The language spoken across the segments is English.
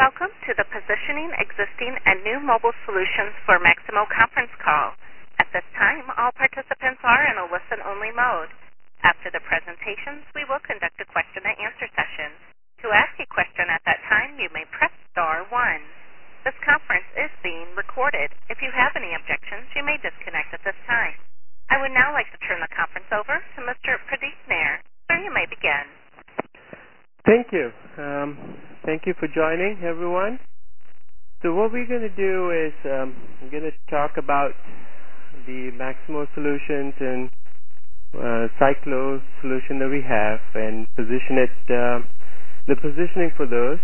Welcome to the Positioning Existing and New Mobile Solutions for Maximo conference call. At this time, all participants are in a listen-only mode. After the presentations, we will conduct a question-and-answer session. To ask a question at that time, you may press star 1. This conference is being recorded. If you have any objections, you may disconnect at this time. I would now like to turn the conference over to Mr. Pradeep Nair. Sir, you may begin. Thank you. Thank you for joining, everyone. So what we're going to do is we're going to talk about the Maximo solutions and Cyclo solution that we have and position it, the positioning for those.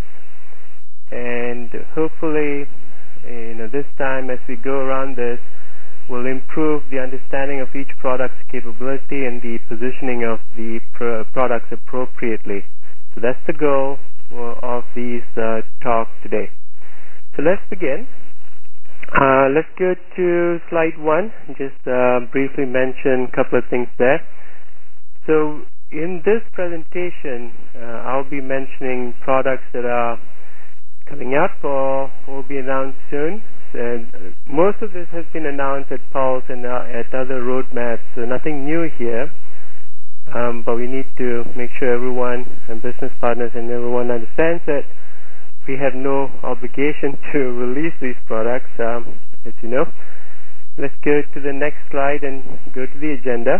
And hopefully, this time as we go around this, we'll improve the understanding of each product's capability and the positioning of the products appropriately. So that's the goal of these talks today. So let's begin. Let's go to slide 1. Just briefly mention a couple of things there. So in this presentation, I'll be mentioning products that are coming up or will be announced soon. And most of this has been announced at Pulse and at other roadmaps, so nothing new here. But we need to make sure everyone and business partners and everyone understands that we have no obligation to release these products, as you know. Let's go to the next slide and go to the agenda.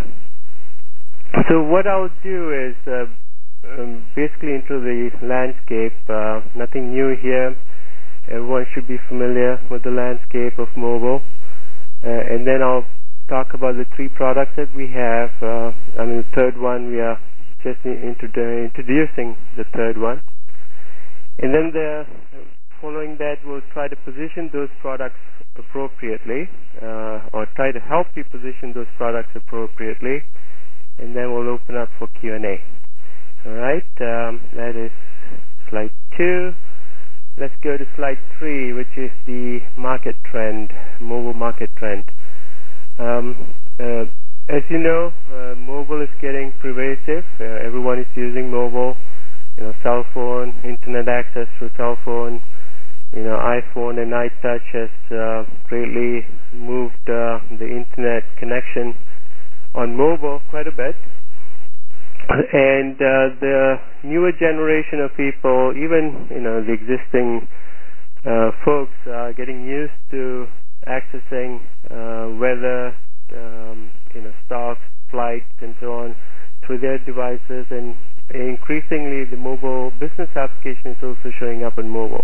So what I'll do is basically into the landscape. Nothing new here. Everyone should be familiar with the landscape of mobile. And then I'll talk about the 3 products that we have. The third one, we are just introducing the third one. And then following that, we'll try to position those products appropriately, or try to help you position those products appropriately. And then we'll open up for Q&A. All right, that is slide 2. Let's go to slide 3, which is the market trend, mobile market trend. As you know, mobile is getting pervasive. Everyone is using mobile, cell phone, internet access through cell phone. iPhone and iTouch has greatly moved the internet connection on mobile quite a bit. And the newer generation of people, even the existing folks, are getting used to accessing weather, stocks, flights, and so on through their devices, and increasingly the mobile business application is also showing up on mobile.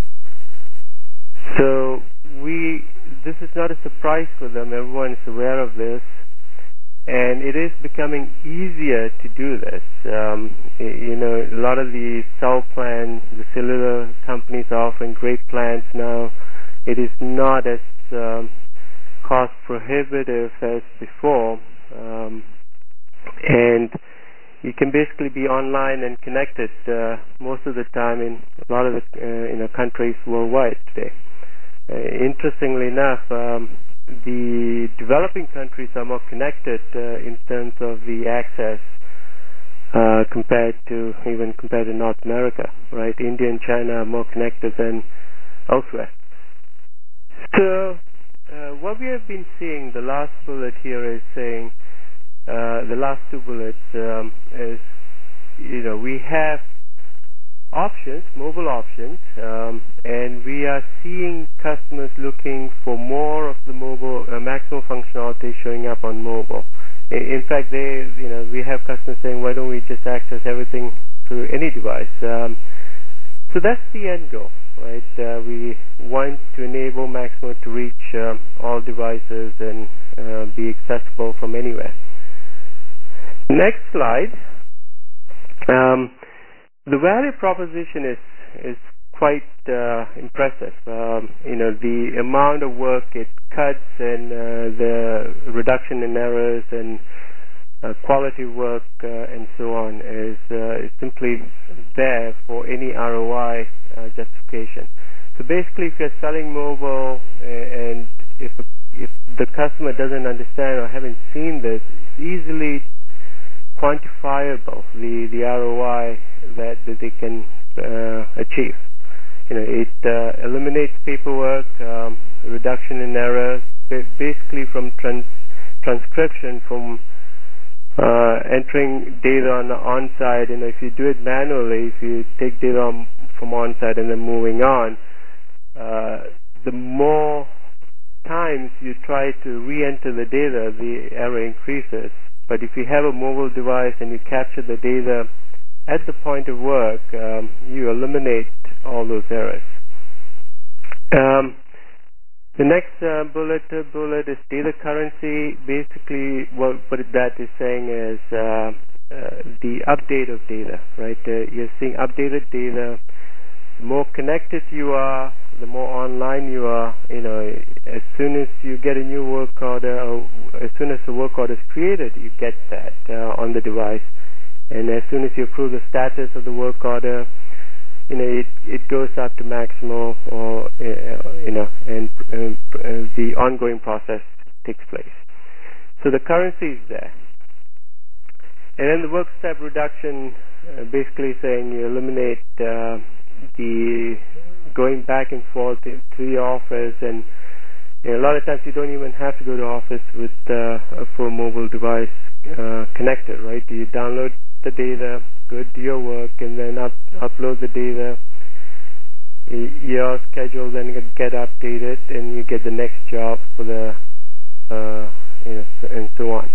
So this is not a surprise for them. Everyone is aware of this, and it is becoming easier to do this. A lot of the cell plans, the cellular companies are offering great plans now. It is not as cost prohibitive as before, and you can basically be online and connected most of the time in a lot of the countries worldwide today. Interestingly enough, the developing countries are more connected in terms of the access compared to North America, right? India and China are more connected than elsewhere. So what we have been seeing, the last bullet here is saying, the last 2 bullets is, we have options, mobile options, and we are seeing customers looking for more of the mobile maximum functionality showing up on mobile. In fact, we have customers saying, why don't we just access everything through any device? So that's the end goal, right? We want to enable Maximo to reach all devices and be accessible from anywhere. Next slide. The value proposition is quite impressive. The amount of work it cuts and the reduction in errors and quality work and so on is simply there for any ROI justification. So basically, if you're selling mobile and if the customer doesn't understand or haven't seen this, it's easily quantifiable, the ROI that they can achieve. It eliminates paperwork, reduction in errors, basically from transcription, from entering data on the on-site. If you do it manually, if you take data from on-site and then moving on, the more times you try to re-enter the data, the error increases. But if you have a mobile device and you capture the data at the point of work, you eliminate all those errors. The next bullet is data currency. Basically, what that is saying is the update of data, right? You're seeing updated data. The more connected you are, the more online you are. As soon as you get a new work order, or as soon as the work order is created, you get that on the device. And as soon as you approve the status of the work order, it goes up to Maximo, or and the ongoing process takes place. So the currency is there. And then the work step reduction, basically saying you eliminate the going back and forth to the office, and a lot of times you don't even have to go to office with a full mobile device connected, right? You download the data, go do your work, and then upload the data. Your schedule then get updated, and you get the next job for the and so on.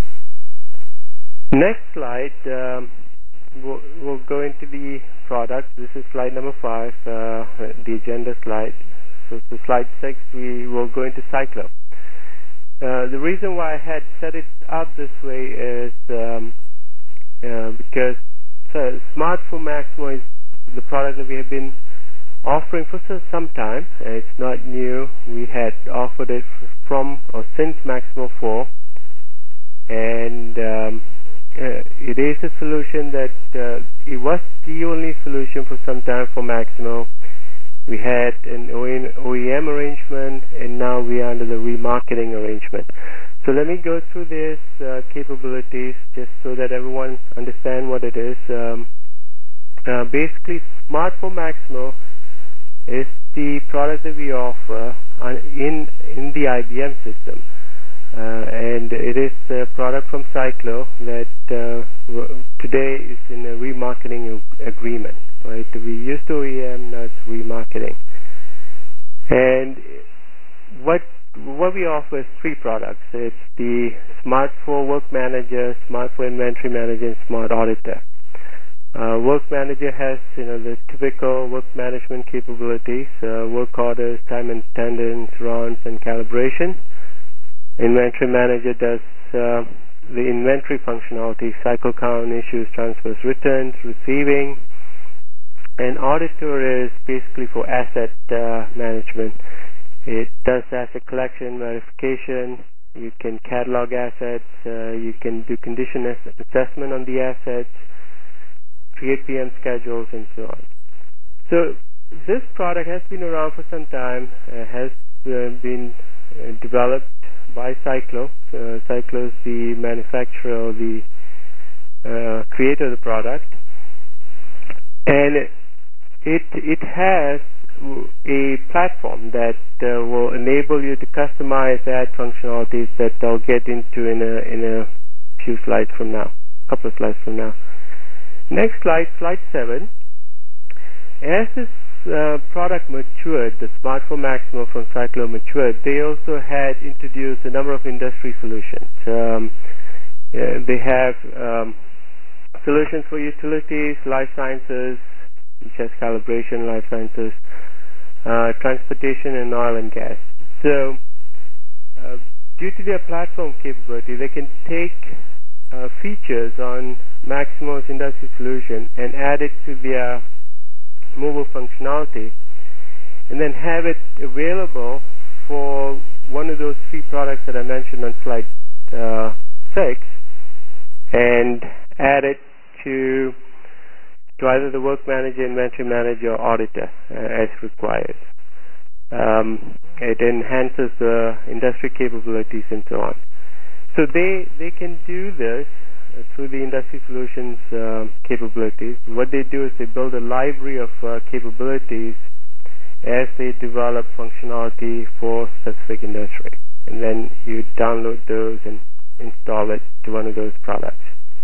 Next slide, we'll go into the product. This is slide number 5, the agenda slide. So slide 6, we will go into Cyclo. The reason why I had set it up this way is because Smartphone Maximo is the product that we have been offering for some time. It's not new. We had offered it from or since Maximo 4, and it is a solution that it was the only solution for some time for Maximo. We had an OEM arrangement, and now we are under the remarketing arrangement. So let me go through these capabilities just so that everyone understands what it is. Basically, Smartphone Maximo is the product that we offer in the IBM system. And it is a product from Cyclo that today is in a remarketing agreement, right? We used OEM, now it's remarketing. And what we offer is 3 products. It's the Smart 4 Work Manager, Smart 4 Inventory Manager, and Smart Auditor. Work Manager has the typical work management capabilities, work orders, time and attendance, runs, and calibration. Inventory Manager does the inventory functionality, cycle count, issues, transfers, returns, receiving. And Auditor is basically for asset management. It does asset collection, verification. You can catalog assets. You can do condition assessment on the assets, create PM schedules, and so on. So this product has been around for some time, has been developed by Cyclo. Cyclo is the manufacturer or the creator of the product, and it has a platform that will enable you to customize ad functionalities that I'll get into in a few slides from now, a couple of slides from now. Next slide, slide 7. As this product matured, the Smartphone Maximo from Cyclo matured, they also had introduced a number of industry solutions. They have solutions for utilities, life sciences, which has calibration, life sciences, transportation, and oil and gas. So due to their platform capability, they can take features on Maximo's industry solution and add it to their mobile functionality, and then have it available for one of those 3 products that I mentioned on slide 6, and add it to either the Work Manager, Inventory Manager, or Auditor as required. It enhances the industry capabilities and so on. So they can do this through the industry solutions capabilities. What they do is they build a library of capabilities as they develop functionality for specific industry. And then you download those and install it to one of those products.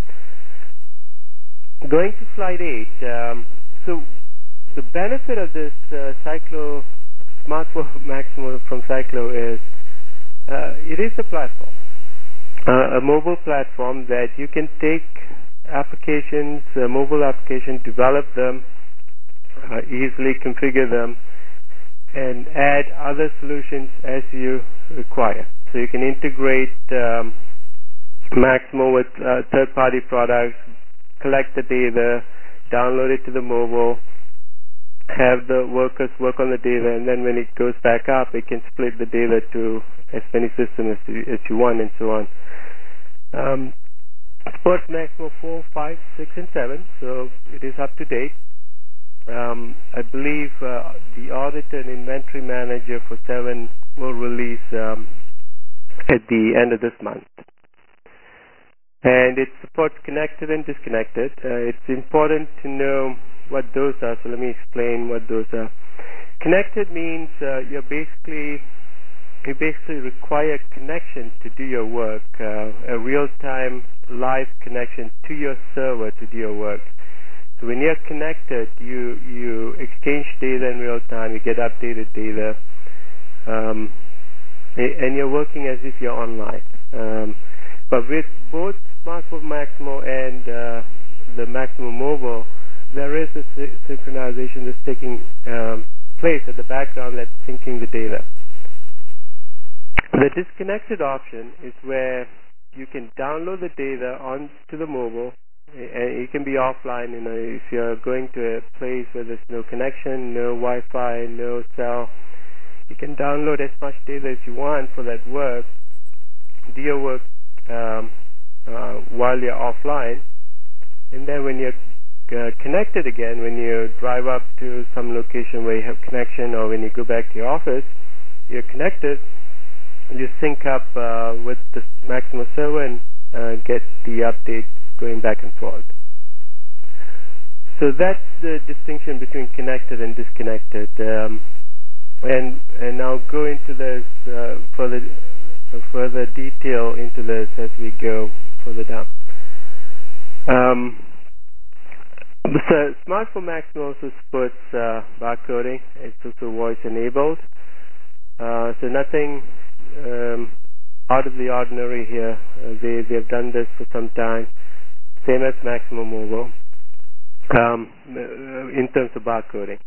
Going to slide 8. So the benefit of this Cyclo SmartFlow Maximo from Cyclo is it is a platform, a mobile platform that you can take applications, mobile applications, develop them, easily configure them, and add other solutions as you require. So you can integrate Maximo with third-party products, collect the data, download it to the mobile, have the workers work on the data, and then when it goes back up, it can split the data to as many systems as you want, and so on. Supports Maximo 4, 5, 6, and 7, so it is up to date. I believe the audit and inventory manager for 7 will release at the end of this month. And it supports connected and disconnected. It's important to know what those are, so let me explain what those are. Connected means you basically require connection to do your work, a real-time live connection to your server to do your work. So when you're connected, you exchange data in real time, you get updated data, and you're working as if you're online. But with both SmartFlow Maximo and the Maximo Mobile, there is a synchronization that's taking place at the background that's syncing the data. The disconnected option is where you can download the data onto the mobile, and it can be offline. You know, if you're going to a place where there's no connection, no Wi-Fi, no cell, you can download as much data as you want for that work, do your work while you're offline, and then when you're connected again, when you drive up to some location where you have connection, or when you go back to your office, you're connected, you sync up with the Maximo server and get the updates going back and forth. So that's the distinction between connected and disconnected. And I'll go into this further detail into this as we go further down. So SmartFlow Maximo also supports barcoding. It's also voice enabled. So nothing out of the ordinary here. They have done this for some time, same as Maximo Mobile, in terms of barcoding.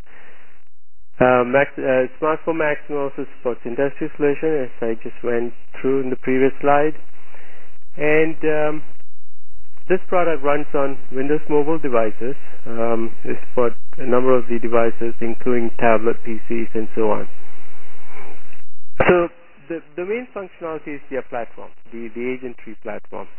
SmartFlow Maximo also supports industry solution, as I just went through in the previous slide. And this product runs on Windows mobile devices. It supports a number of the devices, including tablet, PCs, and so on. So the main functionality is their platform, the agent tree platform.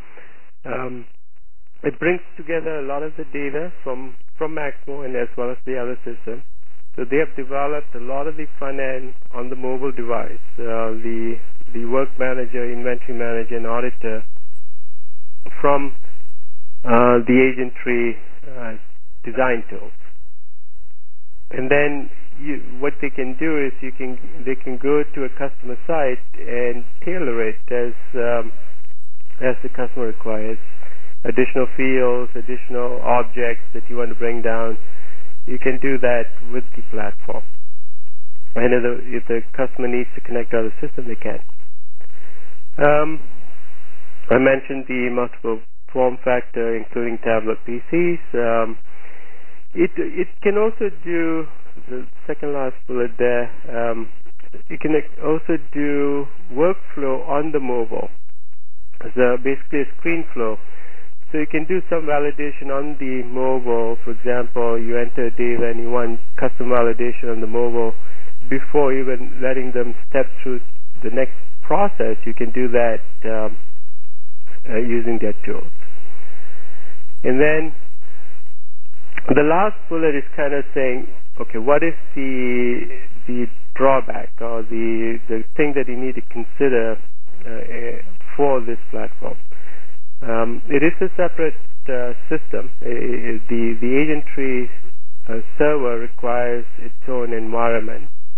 It brings together a lot of the data from Maximo and as well as the other system. So they have developed a lot of the front end on the mobile device, the work manager, inventory manager, and auditor from the agent tree design tools. And then what they can do is they can go to a customer site and tailor it as the customer requires. Additional fields, additional objects that you want to bring down, you can do that with the platform. And if the customer needs to connect to other system, they can. I mentioned the multiple form factor, including tablet PCs. It can also do the second last bullet there. It can also do workflow on the mobile. So basically a screen flow. So you can do some validation on the mobile. For example, you enter data and you want custom validation on the mobile before even letting them step through the next process. You can do that using their tools. And then the last bullet is kind of saying, okay, what is the drawback or the thing that you need to consider for this platform? It is a separate system. The agent tree server requires its own environment.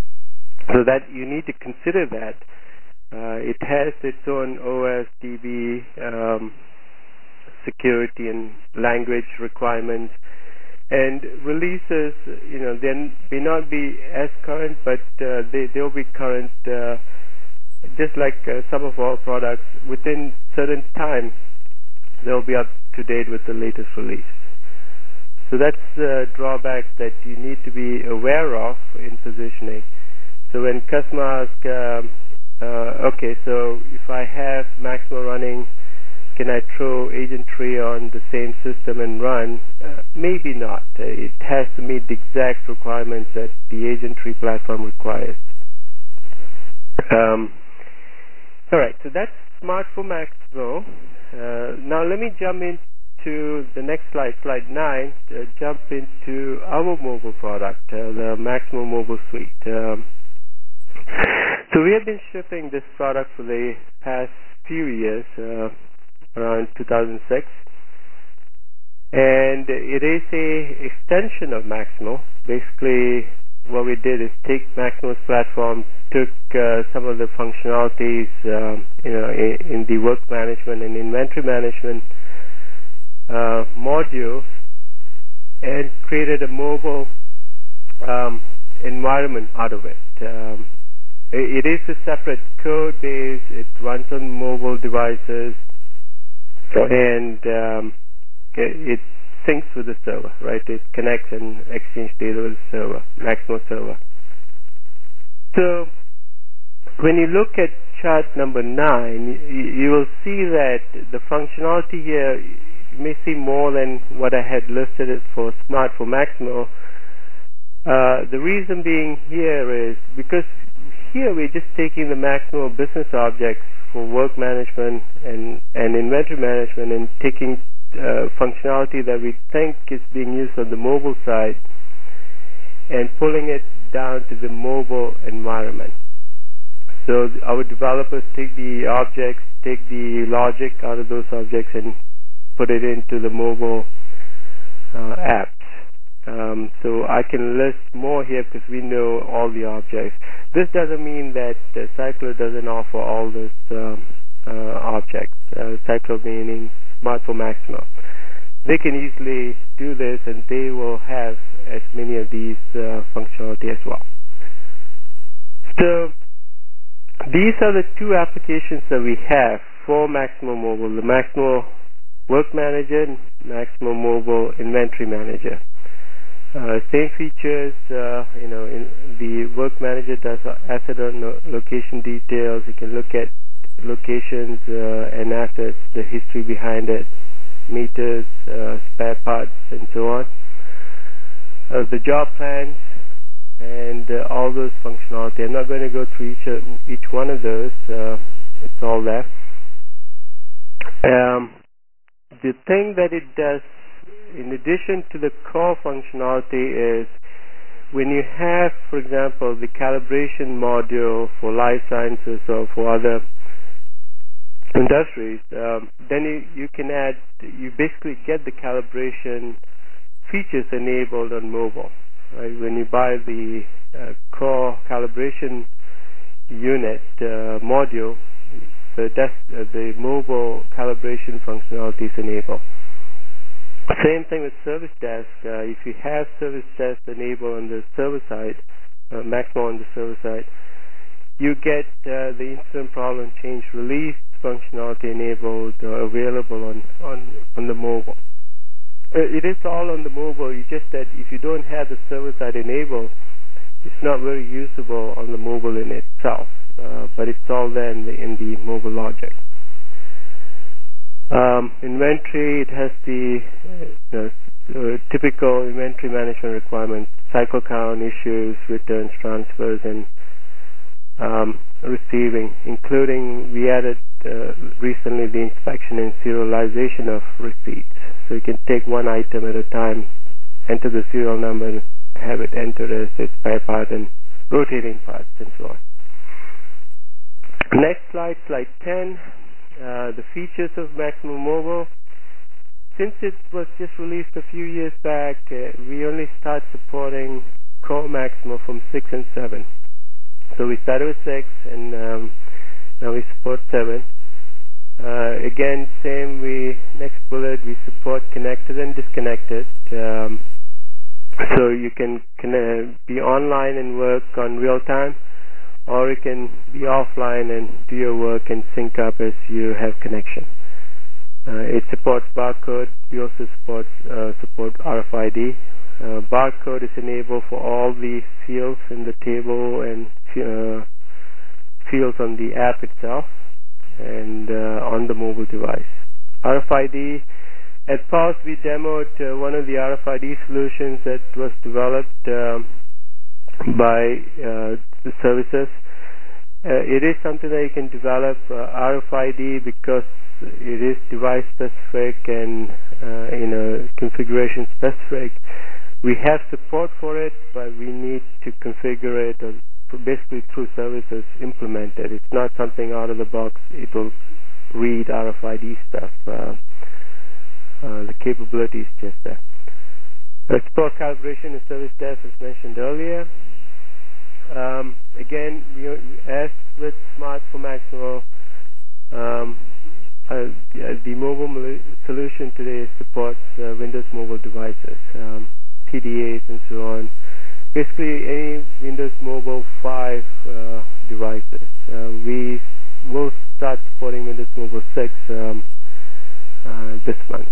So that you need to consider that. It has its own OS, DB, security and language requirements, and releases, they may not be as current, but they'll be current, just like some of our products. Within certain time, they'll be up to date with the latest release. So that's a drawback that you need to be aware of in positioning. So when customers ask, okay, so if I have Maximo running, can I throw Agent Tree on the same system and run? Maybe not. It has to meet the exact requirements that the Agent Tree platform requires. All right, so that's Smart for Maximo. Now let me jump into the next slide, slide 9, jump into our mobile product, the Maximo Mobile Suite. So we have been shipping this product for the past few years, around 2006, and it is a extension of Maximo. Basically, what we did is take Maximo's platform, took some of the functionalities, in the work management and inventory management modules, and created a mobile environment out of it. It is a separate code base. It runs on mobile devices, and it syncs with the server, right? It connects and exchanges data with the server, Maximo server. So when you look at chart number 9, you will see that the functionality here, you may see more than what I had listed it for Smart for Maximo. The reason being here is because here we're just taking the Maximo business objects for work management and inventory management and taking functionality that we think is being used on the mobile side and pulling it down to the mobile environment. So our developers take the objects, take the logic out of those objects and put it into the mobile apps. So I can list more here because we know all the objects. This doesn't mean that Cycler doesn't offer all those objects. Cycler meaning Smart for Maximo. They can easily do this, and they will have as many of these functionality as well. So these are the two applications that we have for Maximo Mobile: the Maximo Work Manager and Maximo Mobile Inventory Manager. Same features, in the Work Manager does asset and location details. You can look at locations and assets, the history behind it, meters, spare parts, and so on. The job plans and all those functionality. I'm not going to go through each one of those. It's all there. The thing that it does, in addition to the core functionality, is when you have, for example, the calibration module for life sciences or for other industries, then you can add, you basically get the calibration features enabled on mobile. Right? When you buy the core calibration unit module, the mobile calibration functionality is enabled. Same thing with Service Desk. If you have Service Desk enabled on the server side, Maximo on the server side, you get the incident problem change release functionality enabled, available on the mobile. It is all on the mobile. It's just that if you don't have the server side enabled, it's not very usable on the mobile in itself. But it's all there in the mobile logic. Inventory, it has the typical inventory management requirements: cycle count, issues, returns, transfers, and receiving, including we added recently the inspection and serialization of receipts. So you can take one item at a time, enter the serial number, and have it entered as its spare part and rotating parts and so on. Next slide, slide 10. The features of Maximo Mobile. Since it was just released a few years back, we only start supporting Core Maximo from 6 and 7. So we started with 6, and now we support 7. Again, same. Next bullet, we support connected and disconnected. So you can be online and work on real time, or you can be offline and do your work and sync up as you have connection. It supports barcode. We also support RFID. Barcode is enabled for all the fields in the table and fields on the app itself and on the mobile device. RFID, at PULSE we demoed one of the RFID solutions that was developed by the services. It is something that you can develop RFID because it is device specific and configuration specific. We have support for it, but we need to configure it or basically through services implement it. It's not something out of the box. It will read RFID stuff. The capability is just there. Support calibration and service desk as mentioned earlier. Again, as with Smart for Maximo, the mobile solution today supports Windows mobile devices, PDAs and so on. Basically, any Windows Mobile 5 devices. We will start supporting Windows Mobile 6 this month.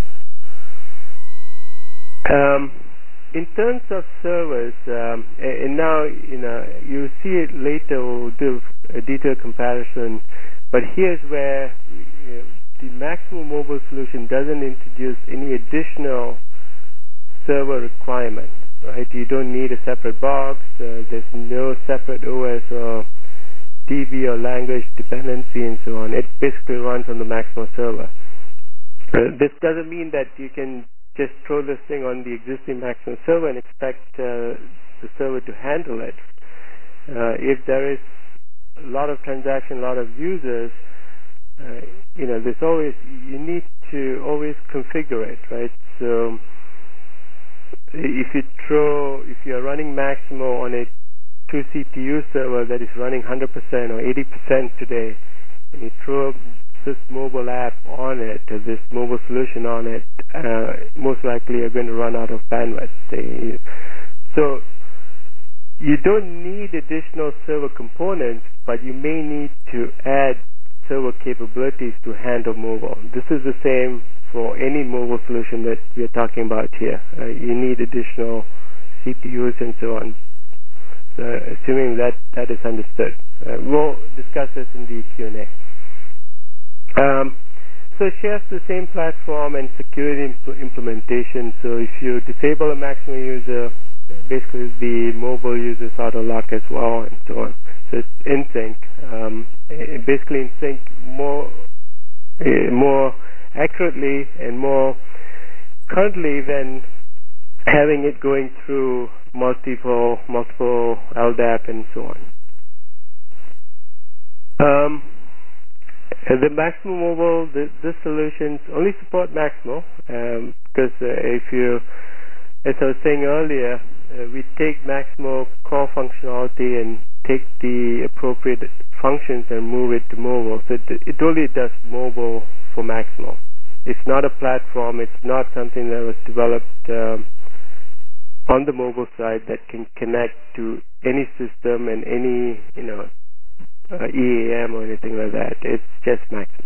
In terms of servers, and now you see it later. We'll do a detailed comparison, but here's where the Maximo Mobile solution doesn't introduce any additional server requirement. Right? You don't need a separate box. There's no separate OS or DB or language dependency and so on. It basically runs on the Maximo server. This doesn't mean that you can just throw this thing on the existing Maximo server and expect the server to handle it. If there is a lot of transaction, a lot of users, there's always, you need to always configure it, right? So if you're running Maximo on a 2 CPU server that is running 100% or 80% today, and you throw this mobile app on it, or this mobile solution on it, most likely you're going to run out of bandwidth. So you don't need additional server components, but you may need to add server capabilities to handle mobile. This is the same for any mobile solution that we're talking about here. You need additional CPUs and so on. So assuming that is understood. We'll discuss this in the Q&A. So it shares the same platform and security implementation. So if you disable a Maximo user, basically the mobile users auto lock as well and so on. So it's in sync. Basically in sync more accurately and more currently than having it going through multiple LDAP and so on. The Maximo Mobile, this solutions only support Maximo because if you, as I was saying earlier, we take Maximo core functionality and take the appropriate functions and move it to mobile. So it only does mobile for Maximo. It's not a platform. It's not something that was developed on the mobile side that can connect to any system and any EAM or anything like that. It's just Maximo.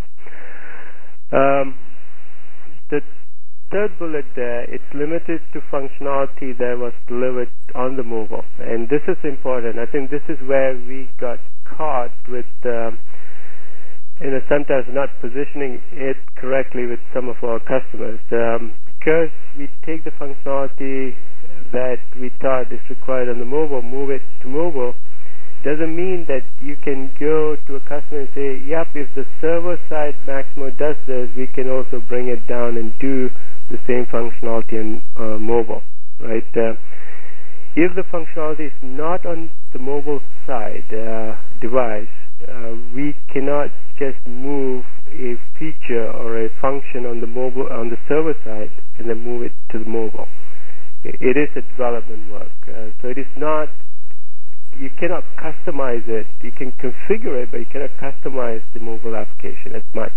The third bullet there, it's limited to functionality that was delivered on the mobile, and this is important. I think this is where we got caught with sometimes not positioning it correctly with some of our customers, because we take the functionality that we thought is required on the mobile, move it to mobile. Doesn't mean that you can go to a customer and say, yep, if the server side Maximo does this, we can also bring it down and do the same functionality on mobile, right? If the functionality is not on the mobile side device, we cannot just move a feature or a function on the server side and then move it to the mobile. It is a development work, so it is not you cannot customize it. You can configure it, but you cannot customize the mobile application as much.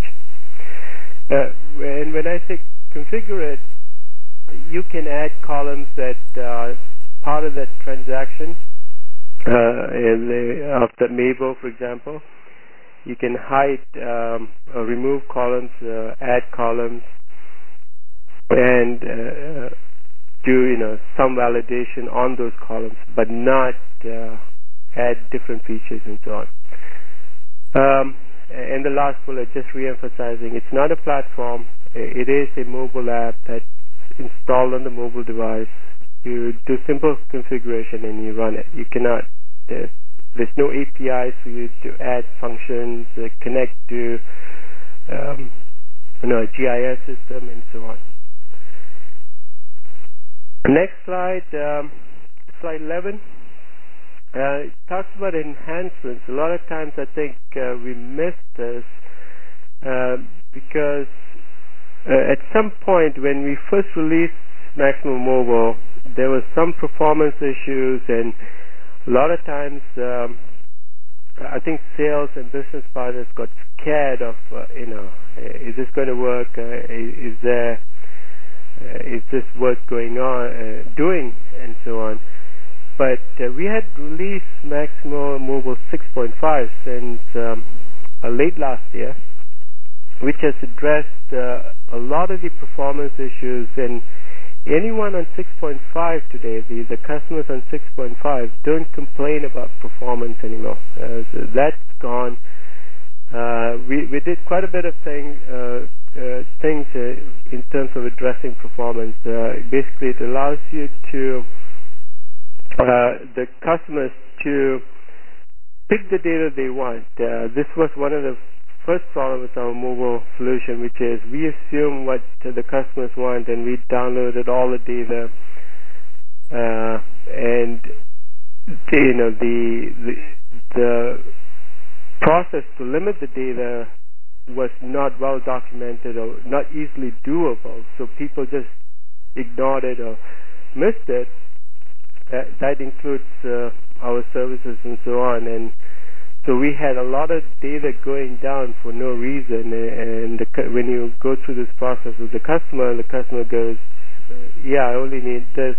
And when I say configure it, you can add columns that are part of that transaction of the Mabo, for example. You can hide or remove columns, add columns, and do some validation on those columns, but not add different features and so on. And the last bullet, just re-emphasizing, it's not a platform. It is a mobile app that's installed on the mobile device. You do simple configuration and you run it. You cannot. There's no APIs for you to add functions, connect to a GIS system, and so on. Next slide, slide 11. It talks about enhancements. A lot of times I think we miss this because at some point when we first released Maximo Mobile, there were some performance issues, and a lot of times I think sales and business partners got scared of, is this going to work? Is this worth doing, and so on. But we had released Maximo Mobile 6.5 since late last year, which has addressed a lot of the performance issues. And anyone on 6.5 today, the customers on 6.5, don't complain about performance anymore. So that's gone. We did quite a bit of things in terms of addressing performance. Basically, it allows you to the customers to pick the data they want. This was one of the first problems with our mobile solution, which is we assume what the customers want, and we downloaded all the data, and the process to limit the data was not well documented or not easily doable, so people just ignored it or missed it. That includes our services and so on, and so we had a lot of data going down for no reason. And when you go through this process with the customer goes, "Yeah, I only need this."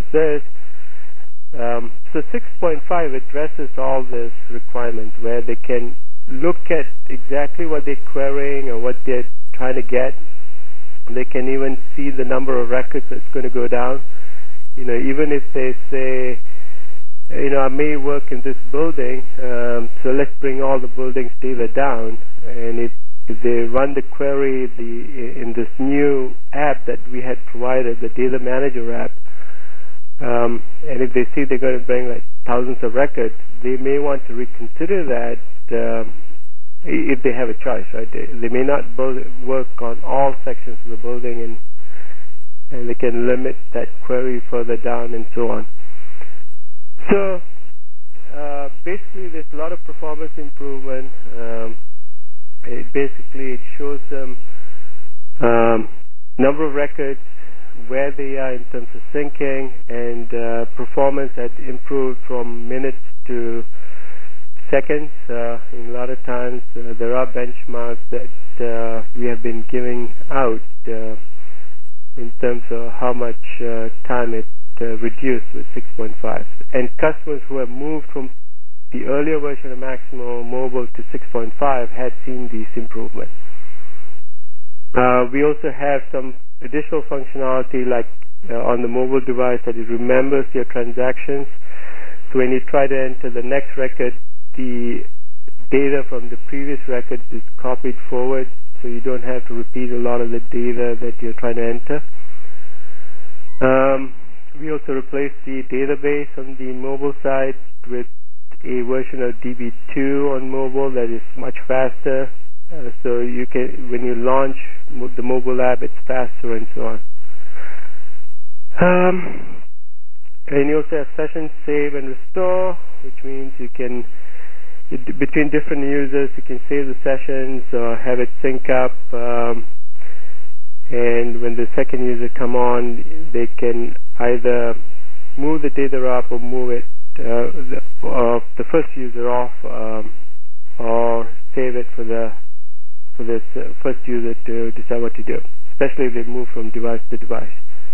So 6.5 addresses all these requirements where they can look at exactly what they're querying or what they're trying to get. They can even see the number of records that's going to go down. Even if they say, I may work in this building, so let's bring all the buildings data down. And if they run the query in this new app that we had provided, the Data Manager app, and if they see they're going to bring like thousands of records, they may want to reconsider that if they have a choice, right? They may not work on all sections of the building, and they can limit that query further down and so on. So basically there's a lot of performance improvement. It shows them number of records, where they are in terms of syncing, and performance had improved from minutes to seconds. In a lot of times there are benchmarks that we have been giving out in terms of how much time it reduced with 6.5. And customers who have moved from the earlier version of Maximo Mobile to 6.5 had seen these improvements. We also have some additional functionality like on the mobile device that it remembers your transactions. So when you try to enter the next record, the data from the previous record is copied forward, so you don't have to repeat a lot of the data that you're trying to enter. We also replaced the database on the mobile side with a version of DB2 on mobile that is much faster. So you can, when you launch the mobile app, it's faster and so on. And you also have session save and restore, which means you can, between different users, you can save the sessions or have it sync up. And when the second user come on, they can either move the data up or move it the first user off, or save it for this first user to decide what to do, especially if they move from device to device.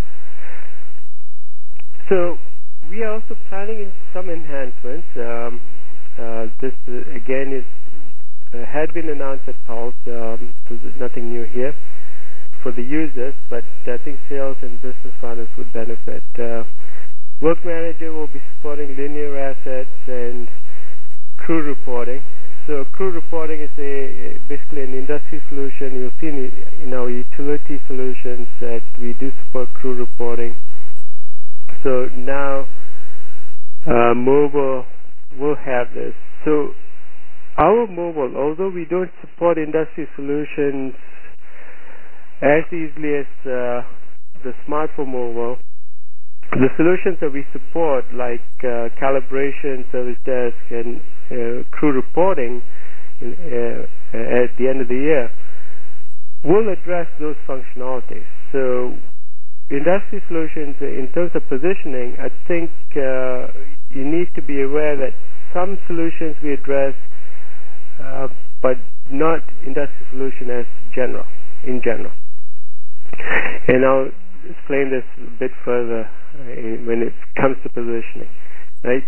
So we are also planning in some enhancements. This again had been announced at Pulse, so there's nothing new here for the users, but I think sales and business partners would benefit. Work Manager will be supporting linear assets and crew reporting. So crew reporting is basically an industry solution. You'll see in our utility solutions that we do support crew reporting. So now mobile will have this. So our mobile, although we don't support industry solutions as easily as the smartphone mobile, the solutions that we support, like calibration, service desk, and crew reporting at the end of the year, will address those functionalities. So industry solutions, in terms of positioning, I think you need to be aware that some solutions we address, but not industry solution in general. And I'll explain this a bit further when it comes to positioning. Right?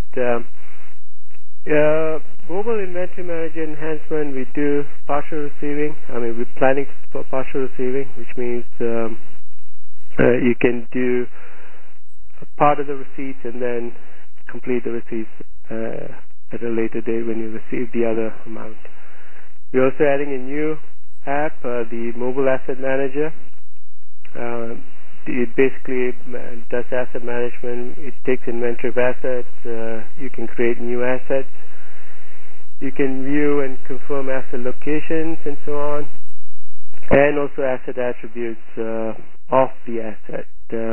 Mobile Inventory Manager enhancement, we do partial receiving. We're planning for partial receiving, which means you can do a part of the receipts and then complete the receipts at a later date when you receive the other amount. We're also adding a new app, the Mobile Asset Manager. It basically does asset management. It takes inventory of assets. You can create new assets. You can view and confirm asset locations and so on, and also asset attributes of the asset.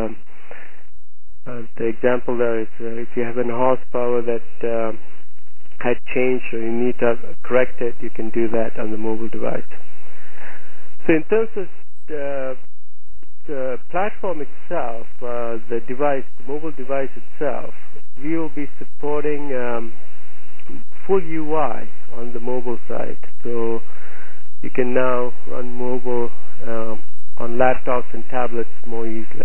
The example there is if you have a horsepower that had changed or you need to correct it, you can do that on the mobile device. So in terms of the platform itself, the mobile device itself, we will be supporting full UI on the mobile side. So you can now run mobile on laptops and tablets more easily.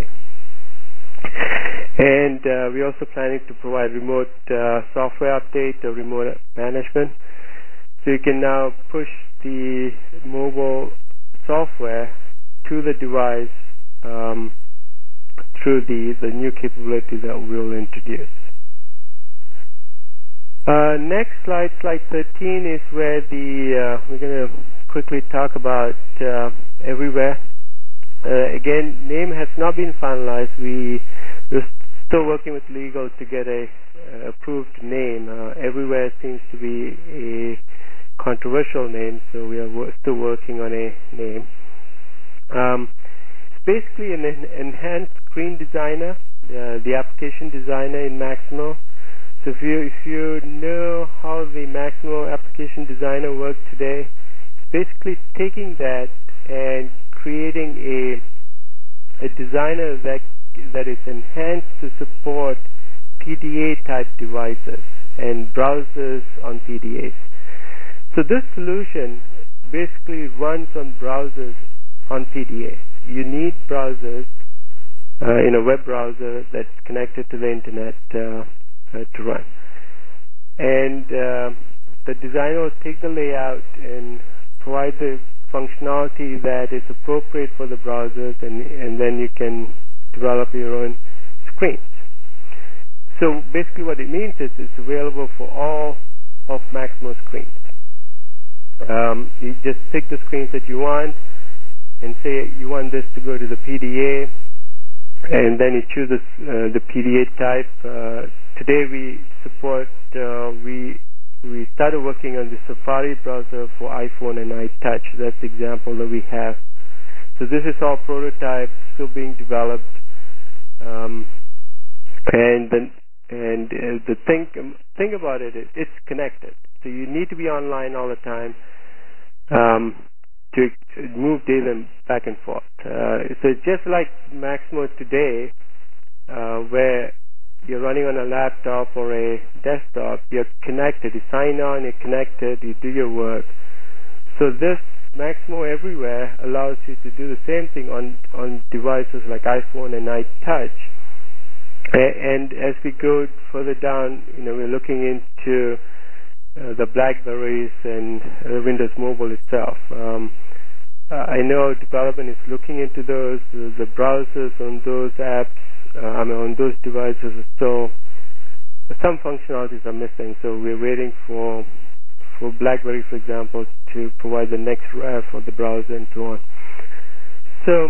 And we're also planning to provide remote software update or remote management. So you can now push the mobile software to the device through the new capability that we'll introduce. Next slide 13, is where we're going to quickly talk about Everywhere. Again, name has not been finalized. We're still working with legal to get a approved name. Everywhere seems to be a controversial name, so we are still working on a name. It's basically an enhanced screen designer, the application designer in Maximo. So if you know how the Maximo application designer works today, it's basically taking that and creating a designer that is enhanced to support PDA type devices and browsers on PDAs. So this solution basically runs on browsers on PDAs. You need browsers in a web browser that's connected to the internet to run. And the designer will take the layout and provide the functionality that is appropriate for the browsers, and then you can develop your own screens. So basically what it means is it's available for all of Maximo screens. You just pick the screens that you want and say you want this to go to the PDA, and then you choose the PDA type. Today we support, we started working on the Safari browser for iPhone and iTouch. That's the example that we have. So this is all prototype, still being developed. And the thing about it is it's connected. So you need to be online all the time to move data back and forth. So it's just like Maximo today, where you're running on a laptop or a desktop, you're connected. You sign on, you're connected, you do your work. So this Maximo Everywhere allows you to do the same thing on devices like iPhone and iTouch. And as we go further down, we're looking into the BlackBerries and Windows Mobile itself. I know development is looking into those. The browsers on those apps, on those devices, are still some functionalities are missing. So we're waiting for BlackBerry, for example, to provide the next rev for the browser and so on. So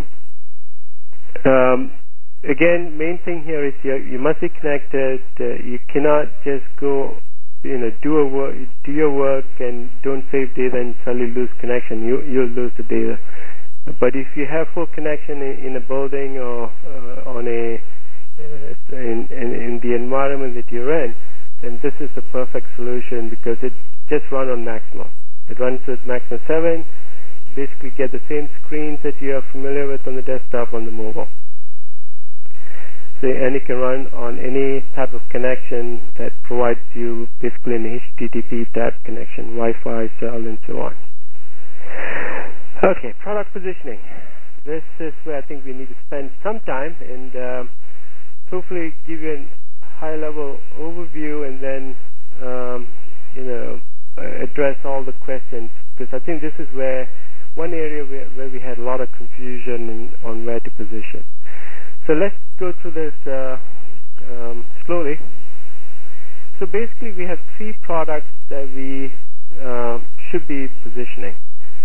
again, main thing here is you must be connected. You cannot just go, do your work and don't save data and suddenly lose connection. You'll lose the data. But if you have full connection in a building or in the environment that you're in, then this is the perfect solution because it just runs on Maximo. It runs with Maximo 7. Basically, get the same screens that you are familiar with on the desktop on the mobile. So, and it can run on any type of connection that provides you basically an HTTP type connection, Wi-Fi, cell, and so on. Okay, product positioning. This is where I think we need to spend some time and hopefully give you a high-level overview and then address all the questions, because I think this is where one area where we had a lot of confusion on where to position. So let's go through this slowly. So basically we have three products that we should be positioning.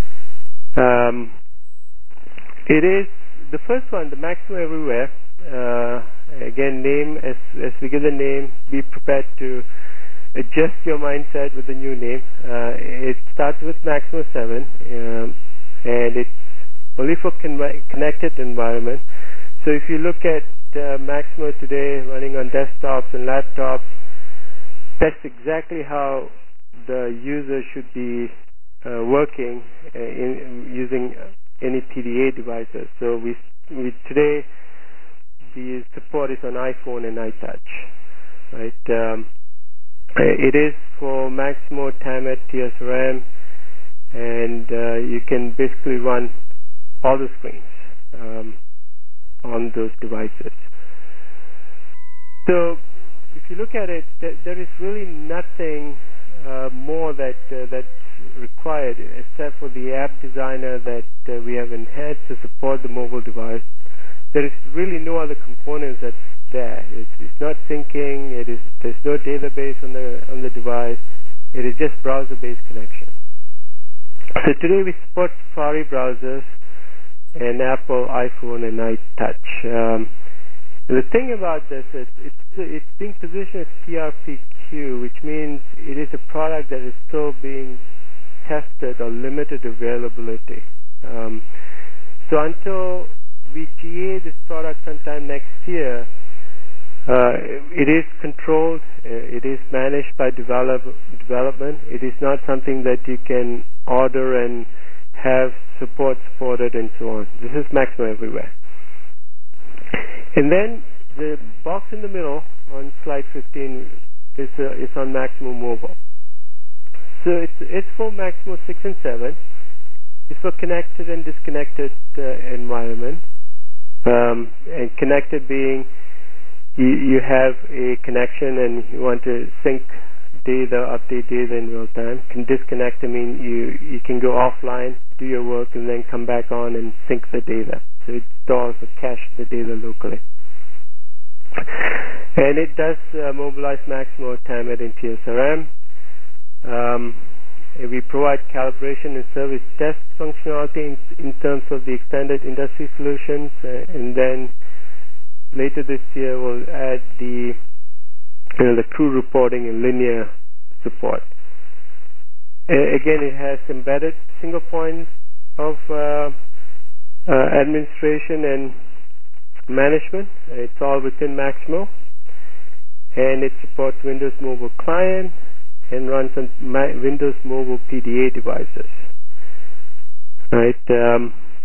It is the first one, the Maximo Everywhere. Again, name, as we give the name, be prepared to adjust your mindset with the new name. It starts with Maximo 7, and it's only for connected environment. So if you look at Maximo today running on desktops and laptops, that's exactly how the user should be working in using any PDA devices. So we today the support is on iPhone and iTouch, right? It is for Maximo, TAMET, TSRM, and you can basically run all the screens on those devices. So if you look at it, there is really nothing more that's required except for the app designer that we have enhanced to support the mobile device. There is really no other components that's there. It's not syncing. There's no database on the device. It is just browser-based connection. So today we support Safari browsers and Apple, iPhone, and iTouch. The thing about this is it's being positioned as PRPQ, which means it is a product that is still being tested or limited availability. So until we GA this product sometime next year, it is controlled, it is managed by development. It is not something that you can order and have supported and so on. This is Maximo Everywhere. And then the box in the middle on slide 15 is on Maximo Mobile. So it's for Maximo 6 and 7. It's for connected and disconnected environment. And connected being you have a connection and you want to sync data, update data in real time. Can disconnect, I mean you can go offline, do your work, and then come back on and sync the data. So it stores or caches the data locally. And it does mobilize Maximo, TAMET, and TSRM. We provide calibration and service test functionality in terms of the extended industry solutions, and then later this year we'll add the crew reporting and linear support. Again, it has embedded single points of administration and management. It's all within Maximo, and it supports Windows Mobile Client and runs on Windows Mobile PDA devices. Right.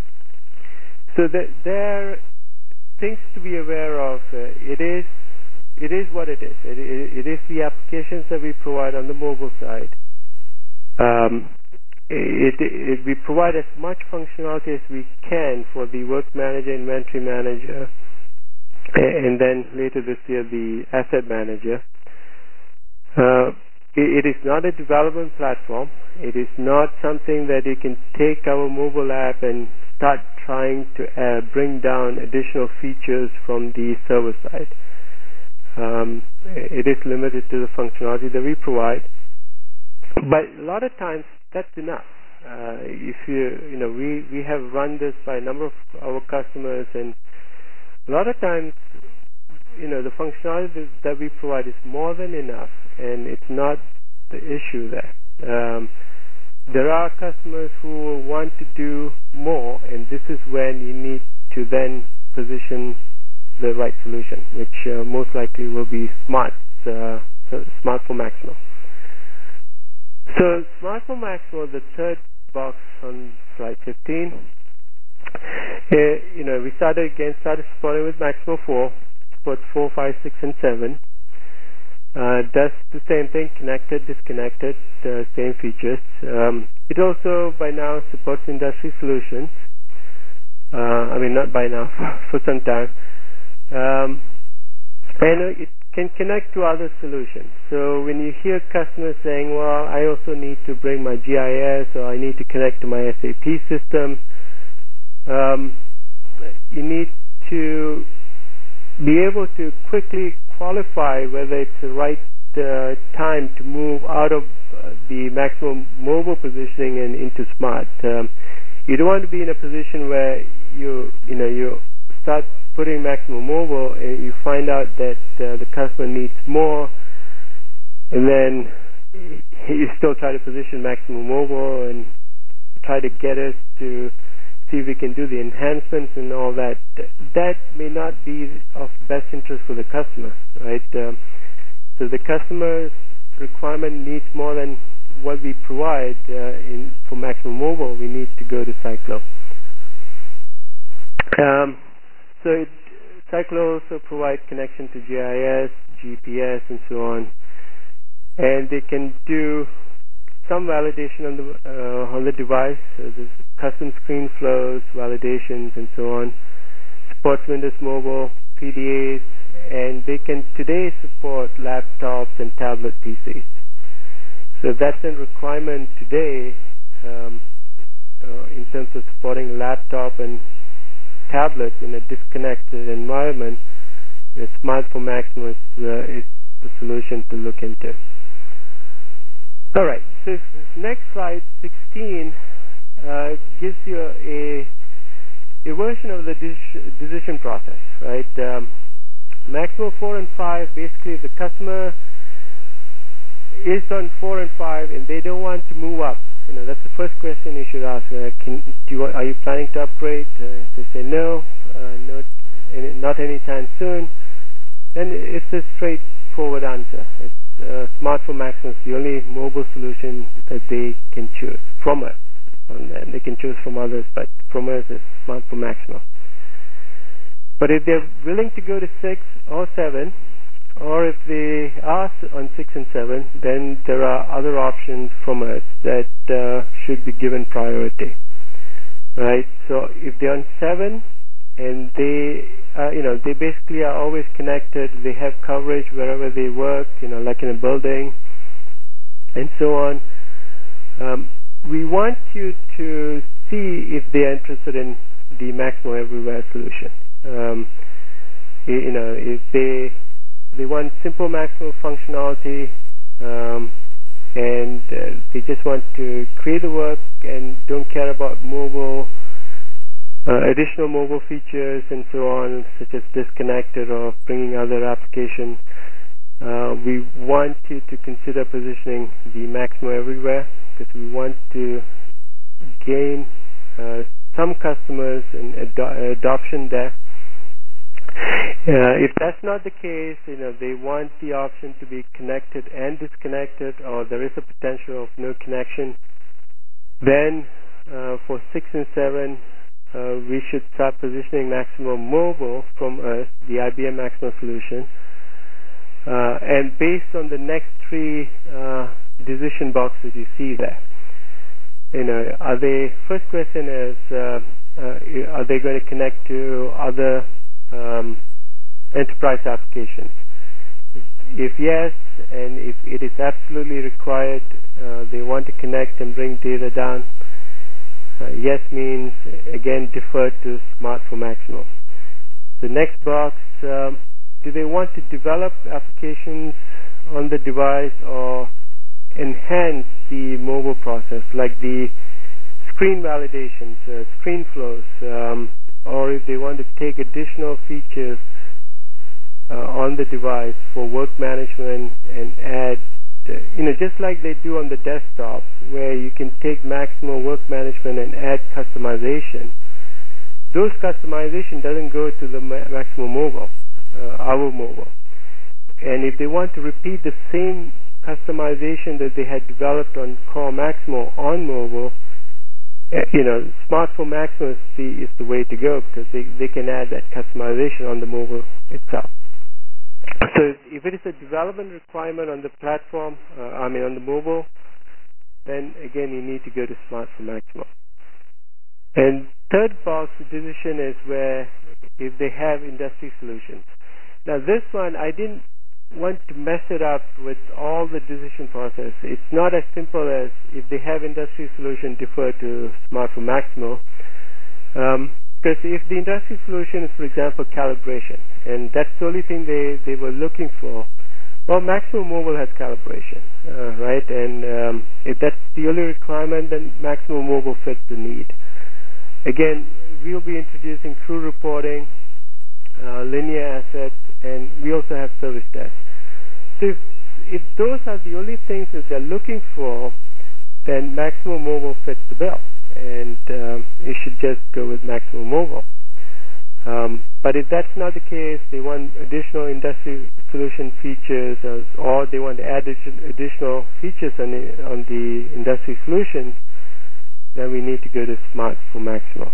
So there are things to be aware of. It is it is what it is. It is the applications that we provide on the mobile side. We provide as much functionality as we can for the work manager, inventory manager, and then later this year the asset manager. It is not a development platform. It is not something that you can take our mobile app and start trying to bring down additional features from the server side. It is limited to the functionality that we provide, but a lot of times that's enough. If we have run this by a number of our customers, and a lot of times, the functionality that we provide is more than enough, and it's not the issue there. There are customers who want to do more, and this is when you need to then position the right solution, which most likely will be Smart for Maximo. So Smart for Maximo, the third box on slide 15. We started supporting with Maximo 4, support 4, 5, 6, and 7. Does the same thing, connected, disconnected, same features. It also by now supports industry solutions. Not by now, for some time. And it can connect to other solutions. So when you hear customers saying, well, I also need to bring my GIS, or I need to connect to my SAP system, you need to be able to quickly qualify whether it's the right time to move out of the Maximo mobile positioning and into Smart. You don't want to be in a position where you start putting Maximo mobile and you find out that the customer needs more, and then you still try to position Maximo mobile and try to get us to see if we can do the enhancements and all that. That may not be of best interest for the customer, right? So the customer's requirement needs more than what we provide for Maximo Mobile. We need to go to Cyclo. Cyclo also provides connection to GIS, GPS, and so on, and they can do some validation on the device. So there's custom screen flows, validations, and so on. Supports Windows Mobile, PDAs, and they can today support laptops and tablet PCs. So that's a requirement today in terms of supporting laptop and tablet in a disconnected environment. The Smart for Maximo is the solution to look into. All right, so next slide, 16, gives you a version of the decision process, right? Maximo 4 and 5, basically the customer is on 4 and 5 and they don't want to move up. That's the first question you should ask. Are you planning to upgrade? They say no, not anytime soon. Then it's a straightforward answer. Smart for Maximo is the only mobile solution that they can choose from us. And they can choose from others, but from us it's Smart for Maximo. But if they're willing to go to 6 or 7, or if they are on 6 and 7, then there are other options from us that should be given priority. Right? So if they're on 7 and they basically are always connected, they have coverage wherever they work, like in a building, and so on. We want you to see if they're interested in the Maximo Everywhere solution. If they want simple Maximo functionality, and they just want to create the work and don't care about mobile, additional mobile features and so on, such as disconnected or bringing other applications. We want you to consider positioning the Maximo Everywhere, because we want to gain some customers and adoption there. If that's not the case, they want the option to be connected and disconnected, or there is a potential of no connection, then for 6 and 7, we should start positioning Maximo Mobile from us, the IBM Maximo solution. and based on the next three decision boxes you see there. First question is, are they going to connect to other enterprise applications? If yes, and if it is absolutely required, they want to connect and bring data down, yes means, again, defer to Smart for Maximo. The next box, do they want to develop applications on the device or enhance the mobile process, like the screen validations, screen flows, or if they want to take additional features on the device for work management and add, just like they do on the desktop, where you can take Maximo Work Management and add customization. Those customization doesn't go to the Maximo Mobile, our mobile. And if they want to repeat the same customization that they had developed on Core Maximo on mobile, Smart for Maximo is the way to go, because they can add that customization on the mobile itself. So if it is a development requirement on the platform, on the mobile, then again you need to go to Smart for Maximo. And third box decision is where if they have industry solutions. Now this one, I didn't want to mess it up with all the decision process. It's not as simple as if they have industry solution, defer to Smart for Maximo. Because if the industry solution is, for example, calibration, and that's the only thing they were looking for, well, Maximo Mobile has calibration, right? And if that's the only requirement, then Maximo Mobile fits the need. Again, we'll be introducing crew reporting, linear assets, and we also have service desk. So if those are the only things that they're looking for, then Maximo Mobile fits the bill, and you should just go with Maximo Mobile. But if that's not the case, they want additional industry solution features, or they want to add additional features on the industry solutions, then we need to go to Smart for Maximo.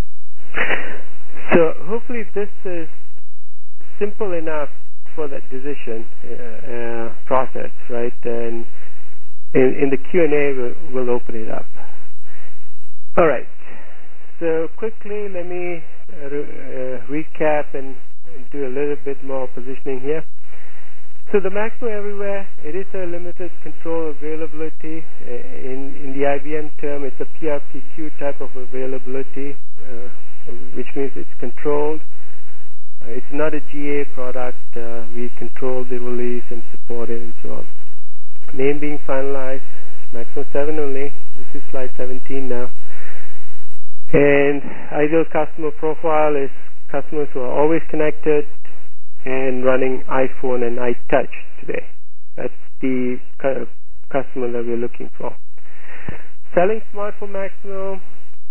So hopefully this is simple enough for that decision process, right? And in the Q&A, we'll open it up. All right. So quickly, let me recap and do a little bit more positioning here. So the Maximo Everywhere, it is a limited control availability. In the IBM term, it's a PRPQ type of availability, which means it's controlled. It's not a GA product. We control the release and support it and so on. Name being finalized, Maximo 7 only. This is slide 17 now. And ideal customer profile is customers who are always connected and running iPhone and iTouch today. That's the kind of customer that we're looking for. Selling Smart for Maximo.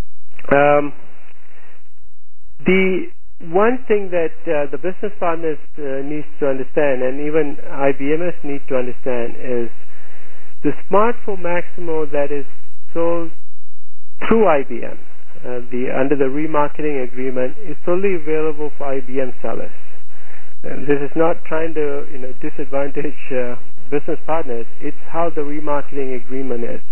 The one thing that the business partners needs to understand, and even IBMers need to understand, is the Smart for Maximo that is sold through IBM, under the remarketing agreement, is only available for IBM sellers. And this is not trying to disadvantage business partners. It's how the remarketing agreement is.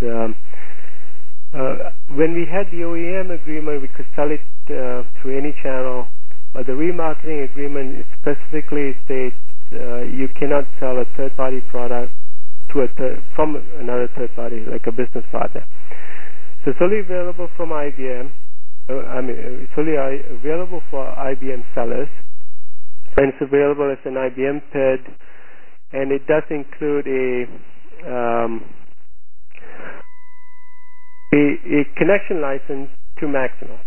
When we had the OEM agreement, we could sell it through any channel, but the remarketing agreement specifically states you cannot sell a third-party product from another third party, like a business partner. So it's only available from IBM. It's only available for IBM sellers, and it's available as an IBM PID, and it does include a connection license to Maximo.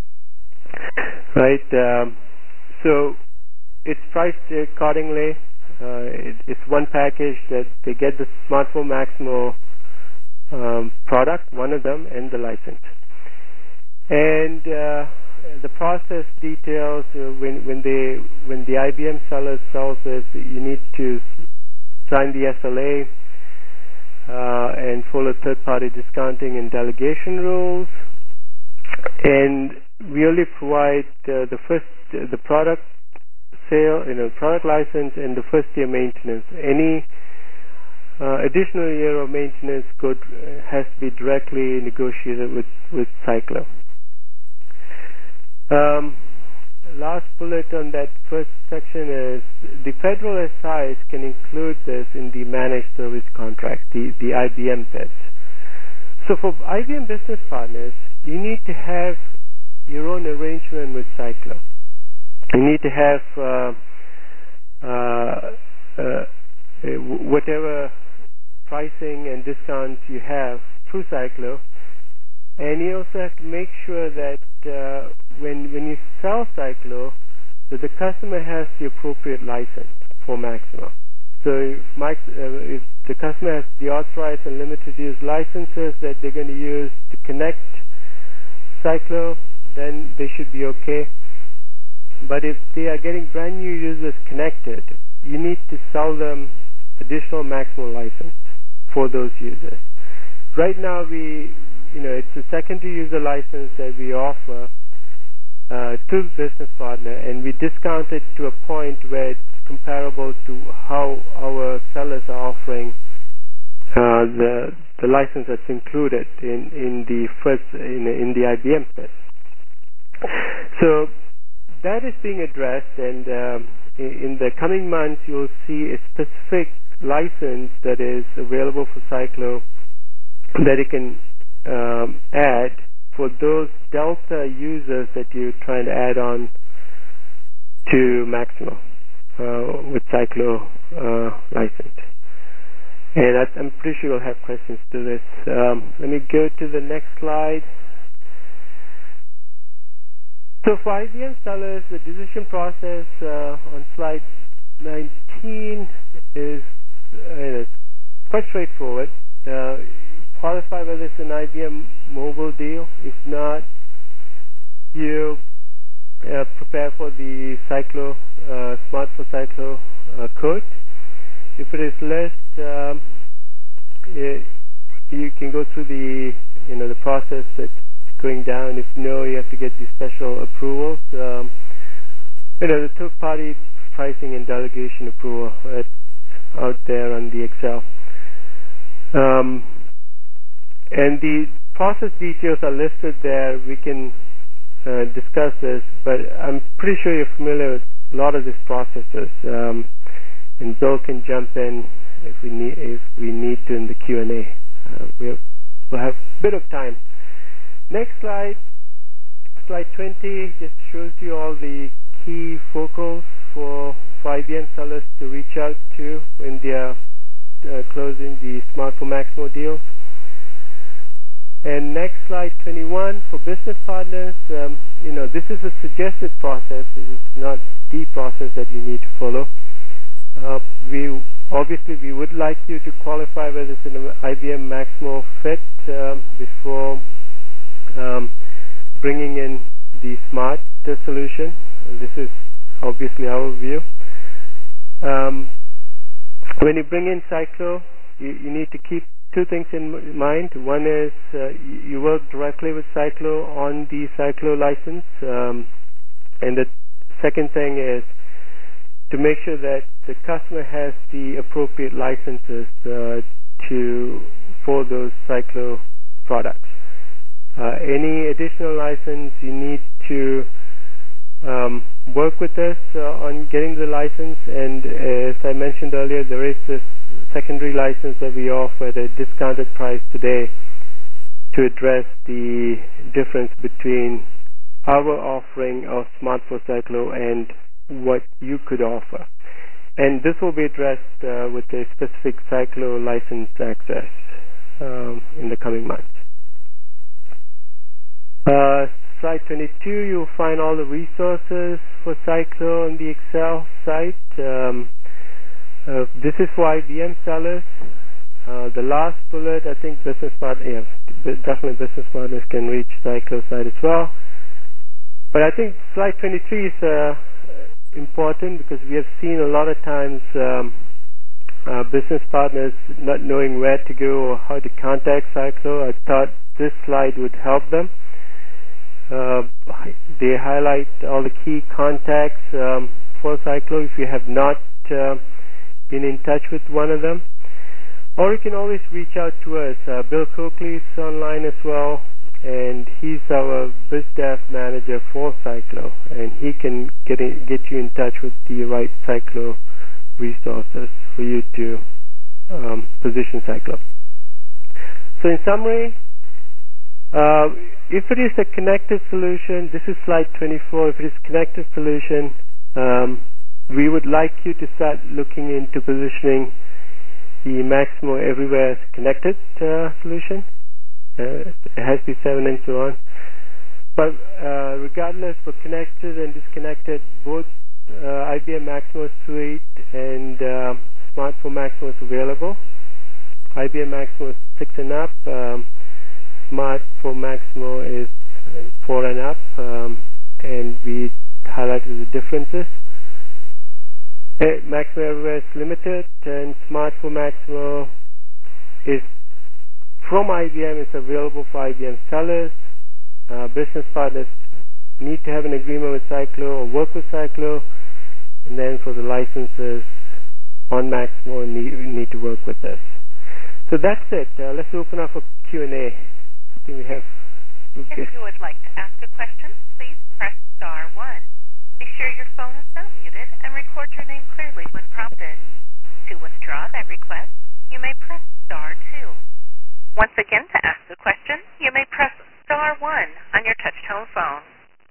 Right? So it's priced accordingly. It's one package that they get the Smart for Maximo product, one of them, and the license. And the process details, when the IBM seller sells this, you need to sign the SLA and follow third-party discounting and delegation rules. And we only provide the product sale, product license, and the first year maintenance. Any additional year of maintenance has to be directly negotiated with Cyclo. Last bullet on that first section is the federal SIs can include this in the managed service contract, the IBM bit. So for IBM business partners, you need to have your own arrangement with Cyclo. You need to have whatever pricing and discounts you have through Cyclo, and you also have to make sure that when you sell Cyclo, that the customer has the appropriate license for Maximo. So if the customer has the authorized and limited use licenses that they're going to use to connect Cyclo, then they should be okay. But if they are getting brand new users connected, you need to sell them additional Maximo license for those users. Right now, it's a secondary user license that we offer to the business partner, and we discount it to a point where it's comparable to how our sellers are offering the license that's included in the IBM set. So that is being addressed, and in the coming months, you'll see a specific license that is available for Cyclo that it can add for those Delta users that you're trying to add on to Maximo with Cyclo license. And I'm pretty sure you'll have questions to this. Let me go to the next slide. So for IBM sellers, the decision process on slide 19 is quite straightforward. Qualify whether it's an IBM mobile deal. If not, you prepare for the Cyclo, Smart for Cyclo code. If it is less, you can go through the process that's going down. If no, you have to get the special approvals. The third-party pricing and delegation approval that's out there on the Excel. And the process details are listed there. We can discuss this, but I'm pretty sure you're familiar with a lot of these processes. And Bill can jump in if we need to in the Q&A. We'll have a bit of time. Next slide 20, just shows you all the key focals for IBM sellers to reach out to when they are closing the Smart for Maximo deals. And next slide 21, for business partners, this is a suggested process. This is not the process that you need to follow. We would like you to qualify whether it's an IBM Maximo fit before bringing in the Smart solution. This is obviously our view. When you bring in Cyclo, you need to keep two things in mind. One is you work directly with Cyclo on the Cyclo license, and the second thing is to make sure that the customer has the appropriate licenses for those Cyclo products. Any additional license, you need to work with us on getting the license, and as I mentioned earlier, there is this secondary license that we offer at a discounted price today to address the difference between our offering of Smart for Cyclo and what you could offer. And this will be addressed with a specific Cyclo license access in the coming months. Slide 22, you'll find all the resources for Cyclo on the Excel site. This is for IBM sellers. The last bullet, I think definitely business partners can reach Cyclo site as well. But I think slide 23 is important because we have seen a lot of times business partners not knowing where to go or how to contact Cyclo. I thought this slide would help them. They highlight all the key contacts ForCyclo if you have not been in touch with one of them. Or you can always reach out to us. Bill Coakley is online as well, and he's our BizDev manager for Cyclo, and he can get you in touch with the right Cyclo resources for you to position Cyclo. So in summary, if it is a connected solution, this is slide 24, if it is a connected solution, we would like you to start looking into positioning the Maximo everywhere as a connected solution. It has to be 7 and so on. But regardless, for connected and disconnected, both IBM Maximo Suite and Smartphone Maximo is available. IBM Maximo is 6 and up. Smartphone Maximo is 4 and up. And we highlighted the differences. Maximo Everywhere is limited, and Smartphone Maximo is from IBM. It's available for IBM sellers. Business partners need to have an agreement with Cyclo or work with Cyclo, and then for the licenses on Maximo, need to work with us. So that's it. Let's open up for Q&A. I think we have. Okay. If you would like to ask a question, please press star 1. Be sure your phone is not muted and record your name clearly when prompted. To withdraw that request, you may press star 2. Once again, to ask a question, you may press star 1 on your touch-tone phone.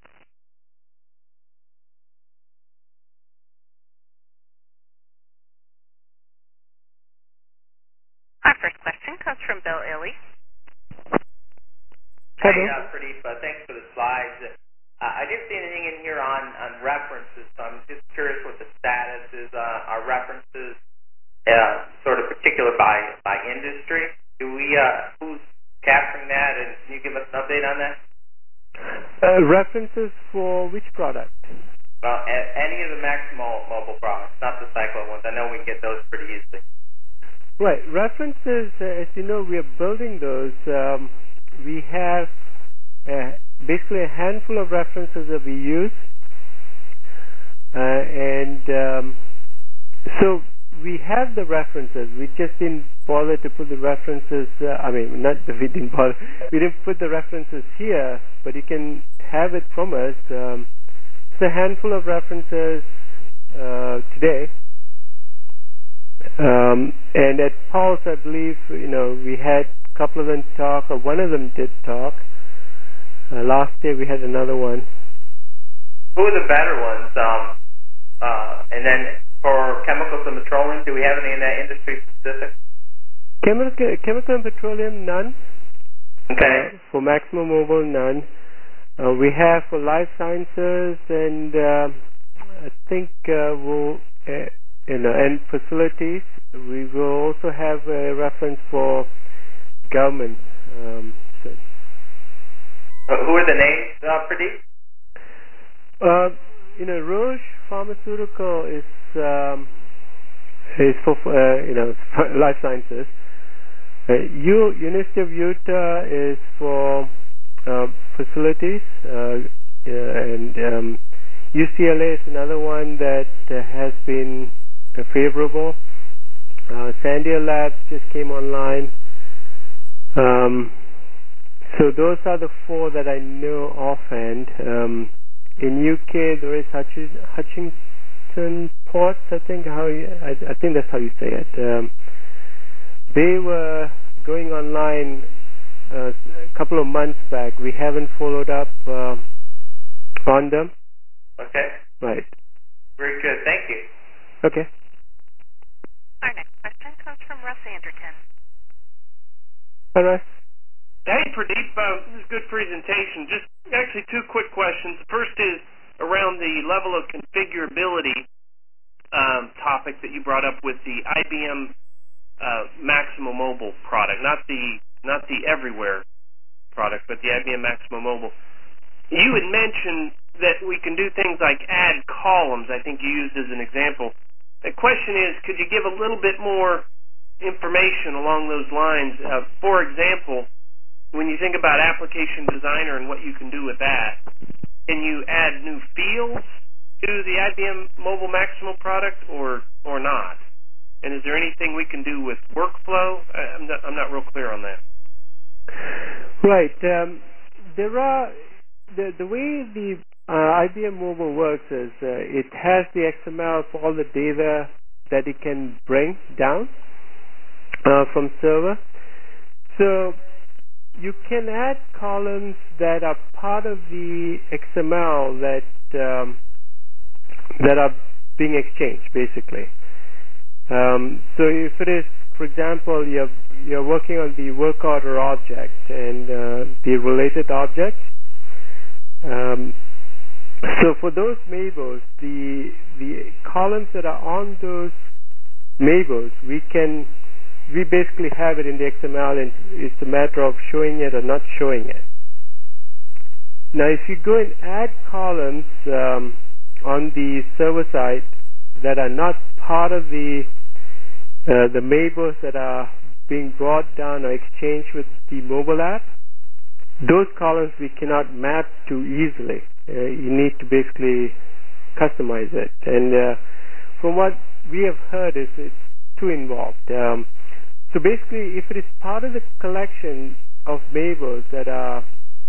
Our first question comes from Bill Illey. Hey, Pradeep, thanks for the slides. I didn't see anything in here on references, so I'm just curious what the status is. Are references sort of particular by industry? Who's capturing that, and can you give us an update on that? References for which product? Well, any of the Maximo mobile products, not the Cyclo ones. I know we can get those pretty easily. Right. References, as you know, we are building those. We have basically a handful of references that we use. So we have the references. We just didn't bother to put the references. Not that we didn't bother. We didn't put the references here, but you can have it from us. It's a handful of references today. And at Pulse, I believe, we had a couple of them talk, or one of them did talk. Last year we had another one. Who are the better ones? And then for chemicals and petroleum, do we have any in that industry specific? Chemical and petroleum, none. Okay. For Maximo Mobile, none. We have for life sciences, and I think and facilities. We will also have a reference for government. Who are the names, Pradeep? Roche Pharmaceutical is for life sciences. University of Utah is for facilities, and UCLA is another one that has been favorable. Sandia Labs just came online. So those are the 4 that I know offhand. In UK there is Hutchinson Ports, I think that's how you say it. They were going online a couple of months back. We haven't followed up on them. Okay. Right. Very good. Thank you. Okay. Our next question comes from Russ Anderton. Hi, Russ. Hey, Pradeep. This is a good presentation. Just actually 2 quick questions. The first is around the level of configurability topic that you brought up with the IBM Maximo Mobile product, not the Everywhere product, but the IBM Maximo Mobile. You had mentioned that we can do things like add columns, I think you used as an example. The question is, could you give a little bit more information along those lines? For example, when you think about Application Designer and what you can do with that, can you add new fields? to the IBM Mobile Maximo product or not? And is there anything we can do with workflow? I'm not real clear on that. Right. There are the way the IBM Mobile works is it has the XML for all the data that it can bring down from server. So you can add columns that are part of the XML that are being exchanged, basically. So if it is, for example, you're working on the work order object and the related objects. So for those Mabos, the columns that are on those Mabos, we basically have it in the XML, and it's a matter of showing it or not showing it. Now, if you go and add columns on the server side that are not part of the Mabos that are being brought down or exchanged with the mobile app, those columns we cannot map to easily. You need to basically customize it. And from what we have heard, it's too involved. So basically, if it is part of the collection of Mabos that are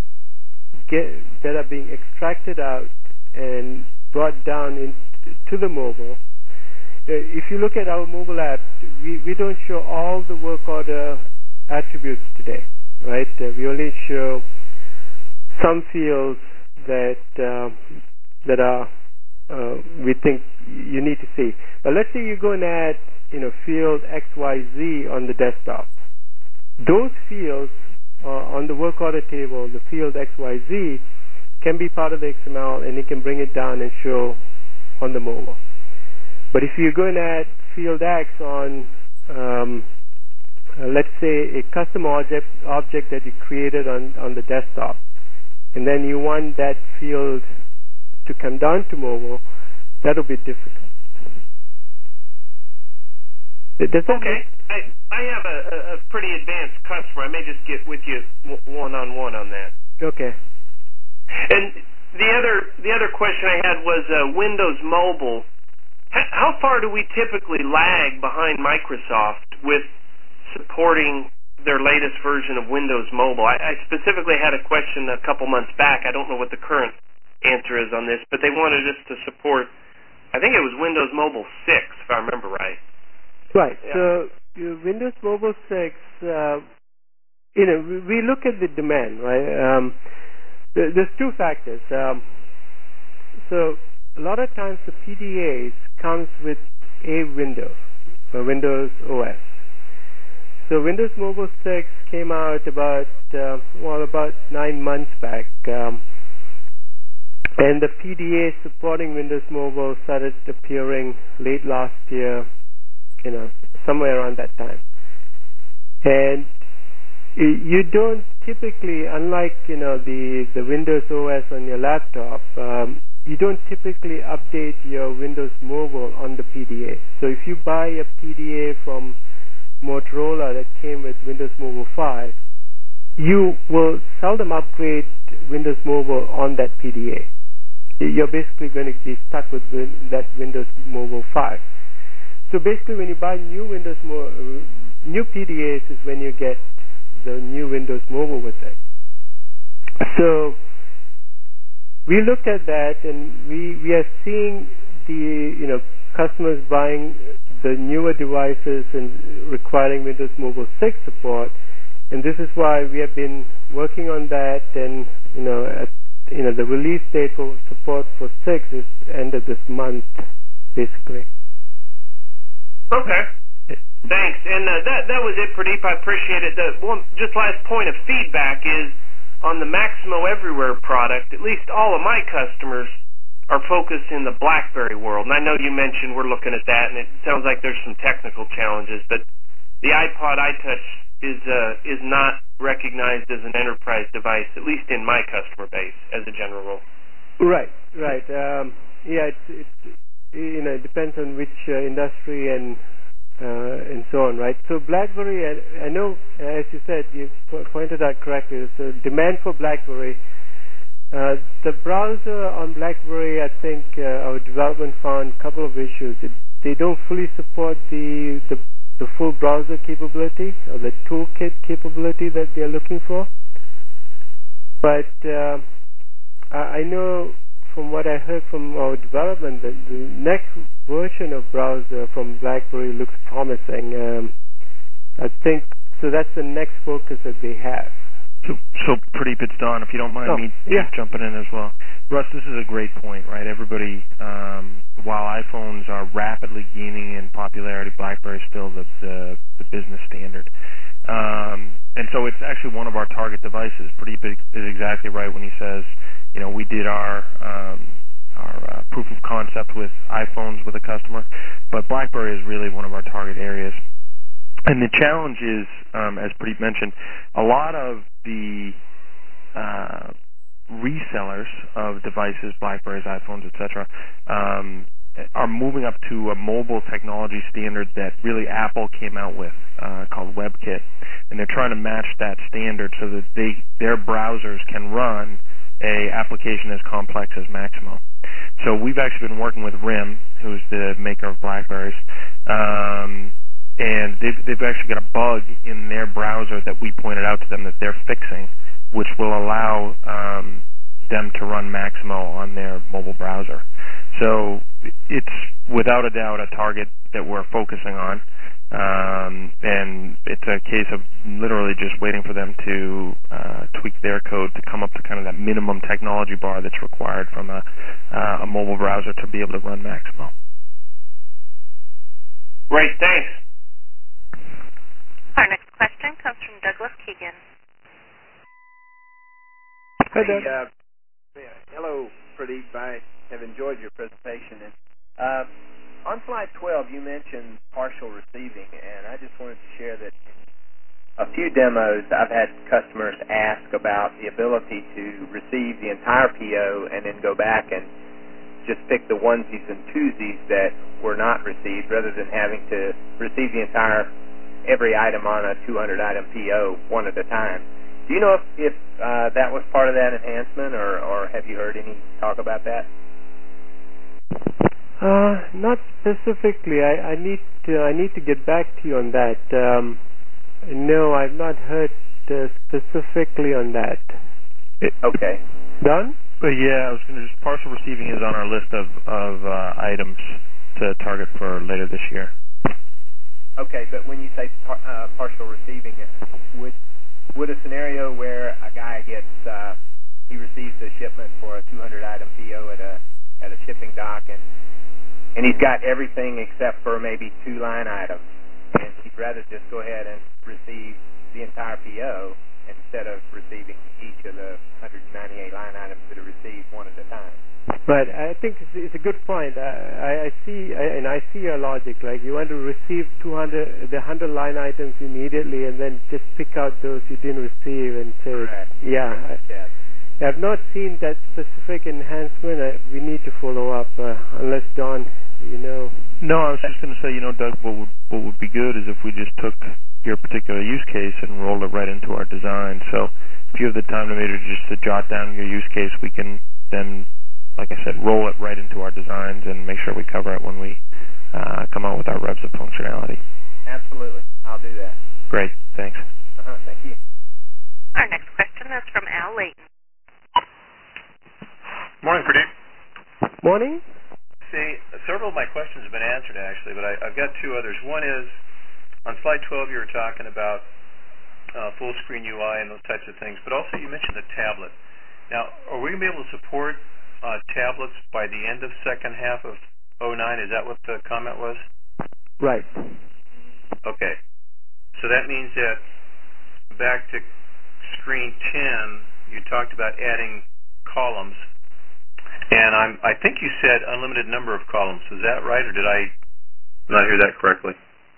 being extracted out and brought down into the mobile, if you look at our mobile app, we don't show all the work order attributes today, right? We only show some fields that are we think you need to see. But let's say you go and add field XYZ on the desktop. Those fields on the work order table, the field XYZ, can be part of the XML, and it can bring it down and show on the mobile. But if you go and add field X on, let's say, a custom object that you created on the desktop, and then you want that field to come down to mobile, that'll be difficult. Okay. I have a pretty advanced customer. I may just get with you one-on-one on that. Okay. And the other question I had was Windows Mobile. How far do we typically lag behind Microsoft with supporting their latest version of Windows Mobile? I specifically had a question a couple months back. I don't know what the current answer is on this, but they wanted us to support, I think it was Windows Mobile 6, if I remember right. Right. Yeah. So Windows Mobile 6, we look at the demand, right? There's two factors. So a lot of times the PDAs comes with a window, Windows OS. So Windows Mobile 6 came out about 9 months back, and the PDA supporting Windows Mobile started appearing late last year, somewhere around that time. And you don't typically, unlike the Windows OS on your laptop, you don't typically update your Windows Mobile on the PDA. So if you buy a PDA from Motorola that came with Windows Mobile 5, you will seldom upgrade Windows Mobile on that PDA. You're basically going to be stuck with that Windows Mobile 5. So basically, when you buy new PDAs is when you get the new Windows Mobile with it. So we looked at that, and we are seeing the customers buying the newer devices and requiring Windows Mobile 6 support, and this is why we have been working on that. And the release date for support for 6 is end of this month, basically. Okay. Thanks. And that was it, Pradeep. I appreciate it. Just last point of feedback is on the Maximo Everywhere product, at least all of my customers are focused in the BlackBerry world. And I know you mentioned we're looking at that, and it sounds like there's some technical challenges, but the iPod iTouch is not recognized as an enterprise device, at least in my customer base, as a general rule. Right. Yeah, it depends on which industry and so on, right? So BlackBerry, I know, as you said, you pointed out correctly, so demand for BlackBerry The browser on BlackBerry, I think our development found a couple of issues. They don't fully support the full browser capability or the toolkit capability that they're looking for. But I know from what I heard from our development that the next version of browser from BlackBerry looks promising. I think so. That's the next focus that they have. So Pradeep, it's Don. If you don't mind me jumping in as well. Russ, this is a great point, right? Everybody, while iPhones are rapidly gaining in popularity, BlackBerry is still the business standard. And so it's actually one of our target devices. Pradeep is exactly right when he says, we did our proof of concept with iPhones with a customer, but BlackBerry is really one of our target areas. And the challenge is, as Pradeep mentioned, a lot of the resellers of devices, BlackBerrys, iPhones, etc., are moving up to a mobile technology standard that really Apple came out with called WebKit. And they're trying to match that standard so that their browsers can run a application as complex as Maximo. So we've actually been working with RIM, who's the maker of BlackBerrys, and they've actually got a bug in their browser that we pointed out to them that they're fixing, which will allow them to run Maximo on their mobile browser. So it's without a doubt a target that we're focusing on, and it's a case of literally just waiting for them to tweak their code to come up to kind of that minimum technology bar that's required from a mobile browser to be able to run Maximo. Great, thanks. Our next question comes from Douglas Keegan. Hi, Doug. Hello, Pradeep. I have enjoyed your presentation. And on slide 12, you mentioned partial receiving, and I just wanted to share that in a few demos, I've had customers ask about the ability to receive the entire PO and then go back and just pick the onesies and twosies that were not received rather than having to receive every item on a 200-item PO one at a time. Do you know if that was part of that enhancement, or have you heard any talk about that? Not specifically. I need to get back to you on that. No, I've not heard specifically on that. Okay. Don? Yeah, I was going to just partial receiving is on our list of items to target for later this year. Okay, but when you say partial receiving, would a scenario where a guy he receives a shipment for a 200-item PO at a shipping dock, and he's got everything except for maybe 2 line items, and he'd rather just go ahead and receive the entire PO instead of receiving each of the 198 line items that are received one at a time? But I think it's a good point. I see your logic. Like you want to receive the 100 line items immediately, and then just pick out those you didn't receive and say, correct. Yeah. Yes. I've not seen that specific enhancement. We need to follow up, unless Don, No, I was just going to say, Doug, what would be good is if we just took your particular use case and rolled it right into our design. So if you have the time to maybe just to jot down your use case, we can then, like I said, roll it right into our designs and make sure we cover it when we come out with our revs of functionality. Absolutely. I'll do that. Great. Thanks. Thank you. Our next question is from Al Layton. Morning, Pradeep. Morning. See, several of my questions have been answered, actually, but I've got 2 others. One is, on slide 12, you were talking about full-screen UI and those types of things, but also you mentioned a tablet. Now, are we going to be able to support tablets by the end of second half of 2009? Is that what the comment was? Right. Okay. So that means that back to screen 10, you talked about adding columns, and I think you said unlimited number of columns. Is that right, or did I not hear that correctly?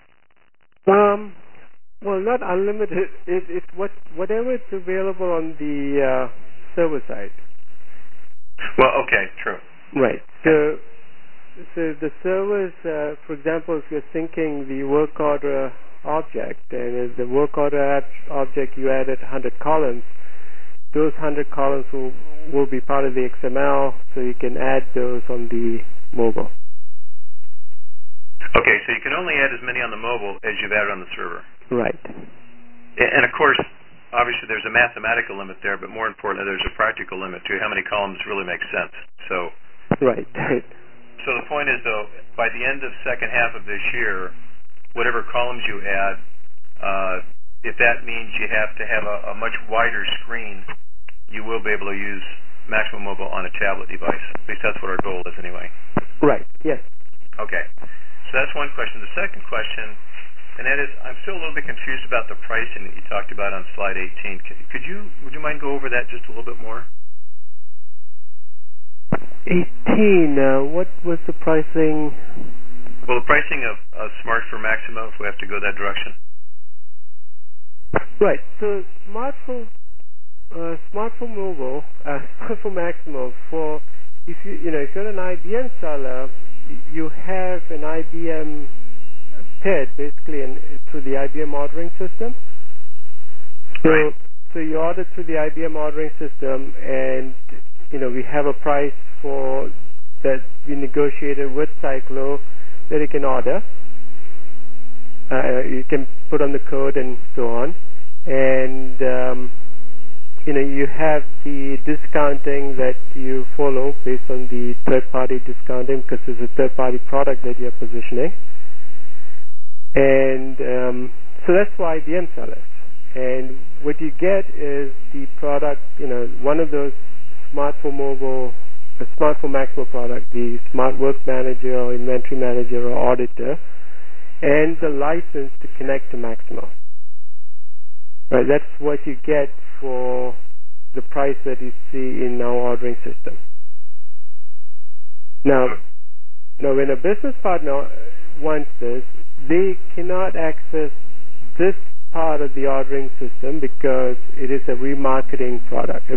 Well, not unlimited. It's whatever is available on the server side. Well, okay, true. Right. So the servers, for example, if you're syncing the work order object, and as the work order object you added 100 columns, those 100 columns will be part of the XML, so you can add those on the mobile. Okay, so you can only add as many on the mobile as you've added on the server. Right. And of course, obviously there's a mathematical limit there, but more importantly, there's a practical limit to how many columns really make sense. So. Right. So the point is, though, by the end of second half of this year, whatever columns you add, if that means you have to have a much wider screen, you will be able to use Maximo Mobile on a tablet device. At least that's what our goal is anyway. Right, yes. Okay. So that's one question. The second question, and that is, I'm still a little bit confused about the pricing that you talked about on slide 18. Would you mind go over that just a little bit more? 18, what was the pricing? Well, the pricing of Smart for Maximo, if we have to go that direction. Right. So Smart for Mobile, Smart for Maximo, for if you're an IBM seller, you have an IBM PID basically through the IBM ordering system. Right. So you order through the IBM ordering system, and we have a price for that we negotiated with Cyclo that you can order. You can put on the code and so on, and you have the discounting that you follow based on the third-party discounting because it's a third-party product that you're positioning, and so that's why IBM sellers. And what you get is the product, one of those Smart for Mobile, the Smart for Maximo product, the Smart Work Manager or Inventory Manager or Auditor, and the license to connect to Maximo. Right, that's what you get for the price that you see in our ordering system. Now when a business partner wants this, they cannot access this part of the ordering system because it is a remarketed product.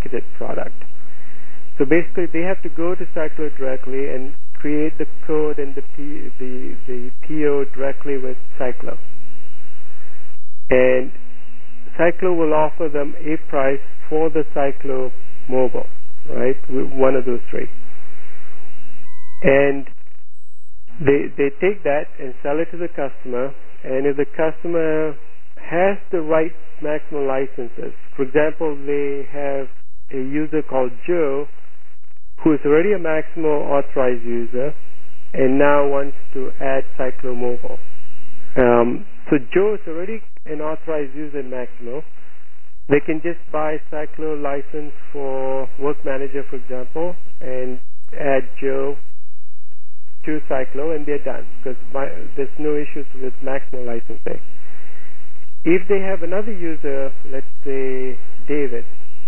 So basically, they have to go to Cyclo directly and create the code and the PO directly with Cyclo. And Cyclo will offer them a price for the Cyclo Mobile, right? One of those three. And they take that and sell it to the customer. And if the customer has the right Maximo licenses, for example, they have a user called Joe who is already a Maximo authorized user and now wants to add Cyclo Mobile. So Joe is already an authorized user in Maximo. They can just buy Cyclo license for Work Manager, for example, and add Joe to Cyclo, and they're done because there's no issues with Maximo licensing. If they have another user, let's say David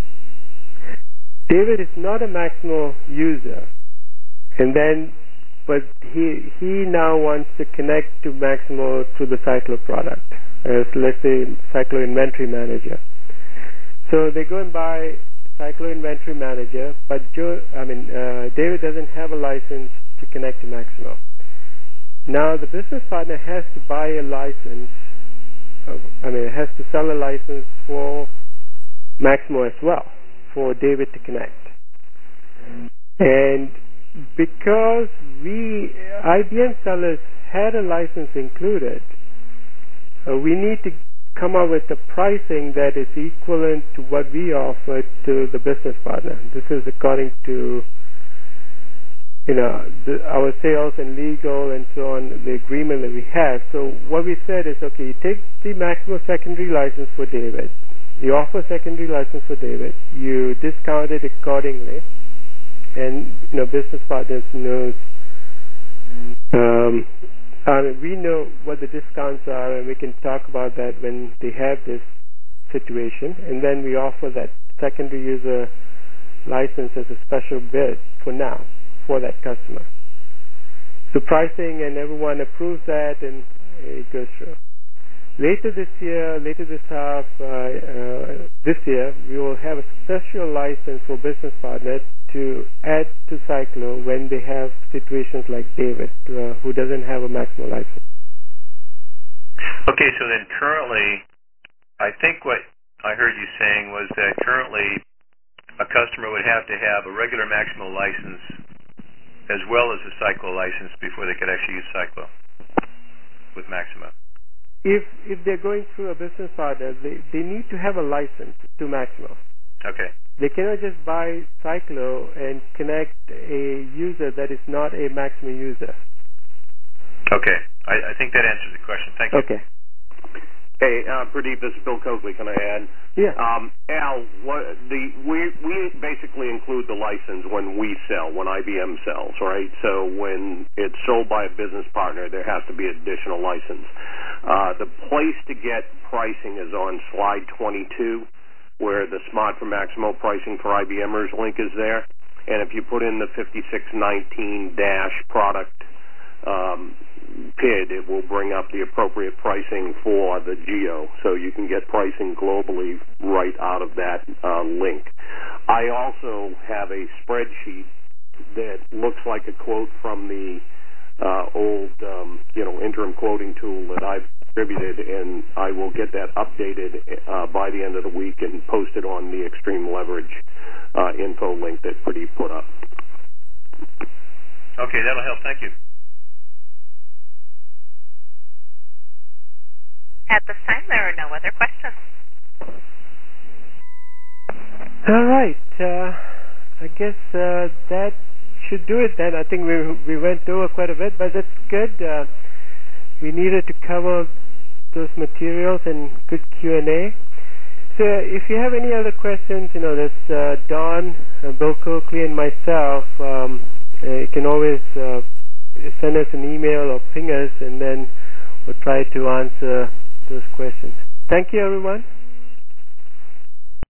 is not a Maximo user, but he now wants to connect to Maximo through the Cyclo product, let's say Cyclo Inventory Manager. So they go and buy Cyclo Inventory Manager, but David doesn't have a license to connect to Maximo. Now the business partner has to buy a license. Has to sell a license for Maximo as well, for David to connect. And because IBM sellers had a license included, we need to come up with a pricing that is equivalent to what we offer to the business partner. This is according to our sales and legal and so on, the agreement that we have. So what we said is, okay, you take the Maximo secondary license for David, you offer secondary license for David, you discount it accordingly, and business partners knows, we know what the discounts are, and we can talk about that when they have this situation, and then we offer that secondary user license as a special bid for now, for that customer. So pricing, and everyone approves that, and it goes through. Later this year, we will have a special license for business partners to add to Cyclo when they have situations like David, who doesn't have a Maximo license. Okay, so then currently, I think what I heard you saying was that currently a customer would have to have a regular Maximo license as well as a Cyclo license before they could actually use Cyclo with Maximo. If they're going through a business partner, they need to have a license to Maximo. Okay. They cannot just buy Cyclo and connect a user that is not a Maximo user. Okay. I think that answers the question. Thank you. Okay. Hey, Pradeep, this is Bill Coakley. Can I add? Yeah. Al, we basically include the license when we sell, when IBM sells, right? So when it's sold by a business partner, there has to be additional license. The place to get pricing is on slide 22, where the Smart for Maximo pricing for IBMers link is there. And if you put in the 5619-product PID, it will bring up the appropriate pricing for the Geo, so you can get pricing globally right out of that link. I also have a spreadsheet that looks like a quote from the old, interim quoting tool that I've distributed, and I will get that updated by the end of the week and post it on the Extreme Leverage info link that Pradeep put up. Okay, that'll help. Thank you. At this time, there are no other questions. All right. I guess that should do it then. I think we went over quite a bit, but that's good. We needed to cover those materials and good Q&A. So if you have any other questions, there's Don, Bill Coakley, and myself. You can always send us an email or ping us, and then we'll try to answer those questions. Thank you, everyone.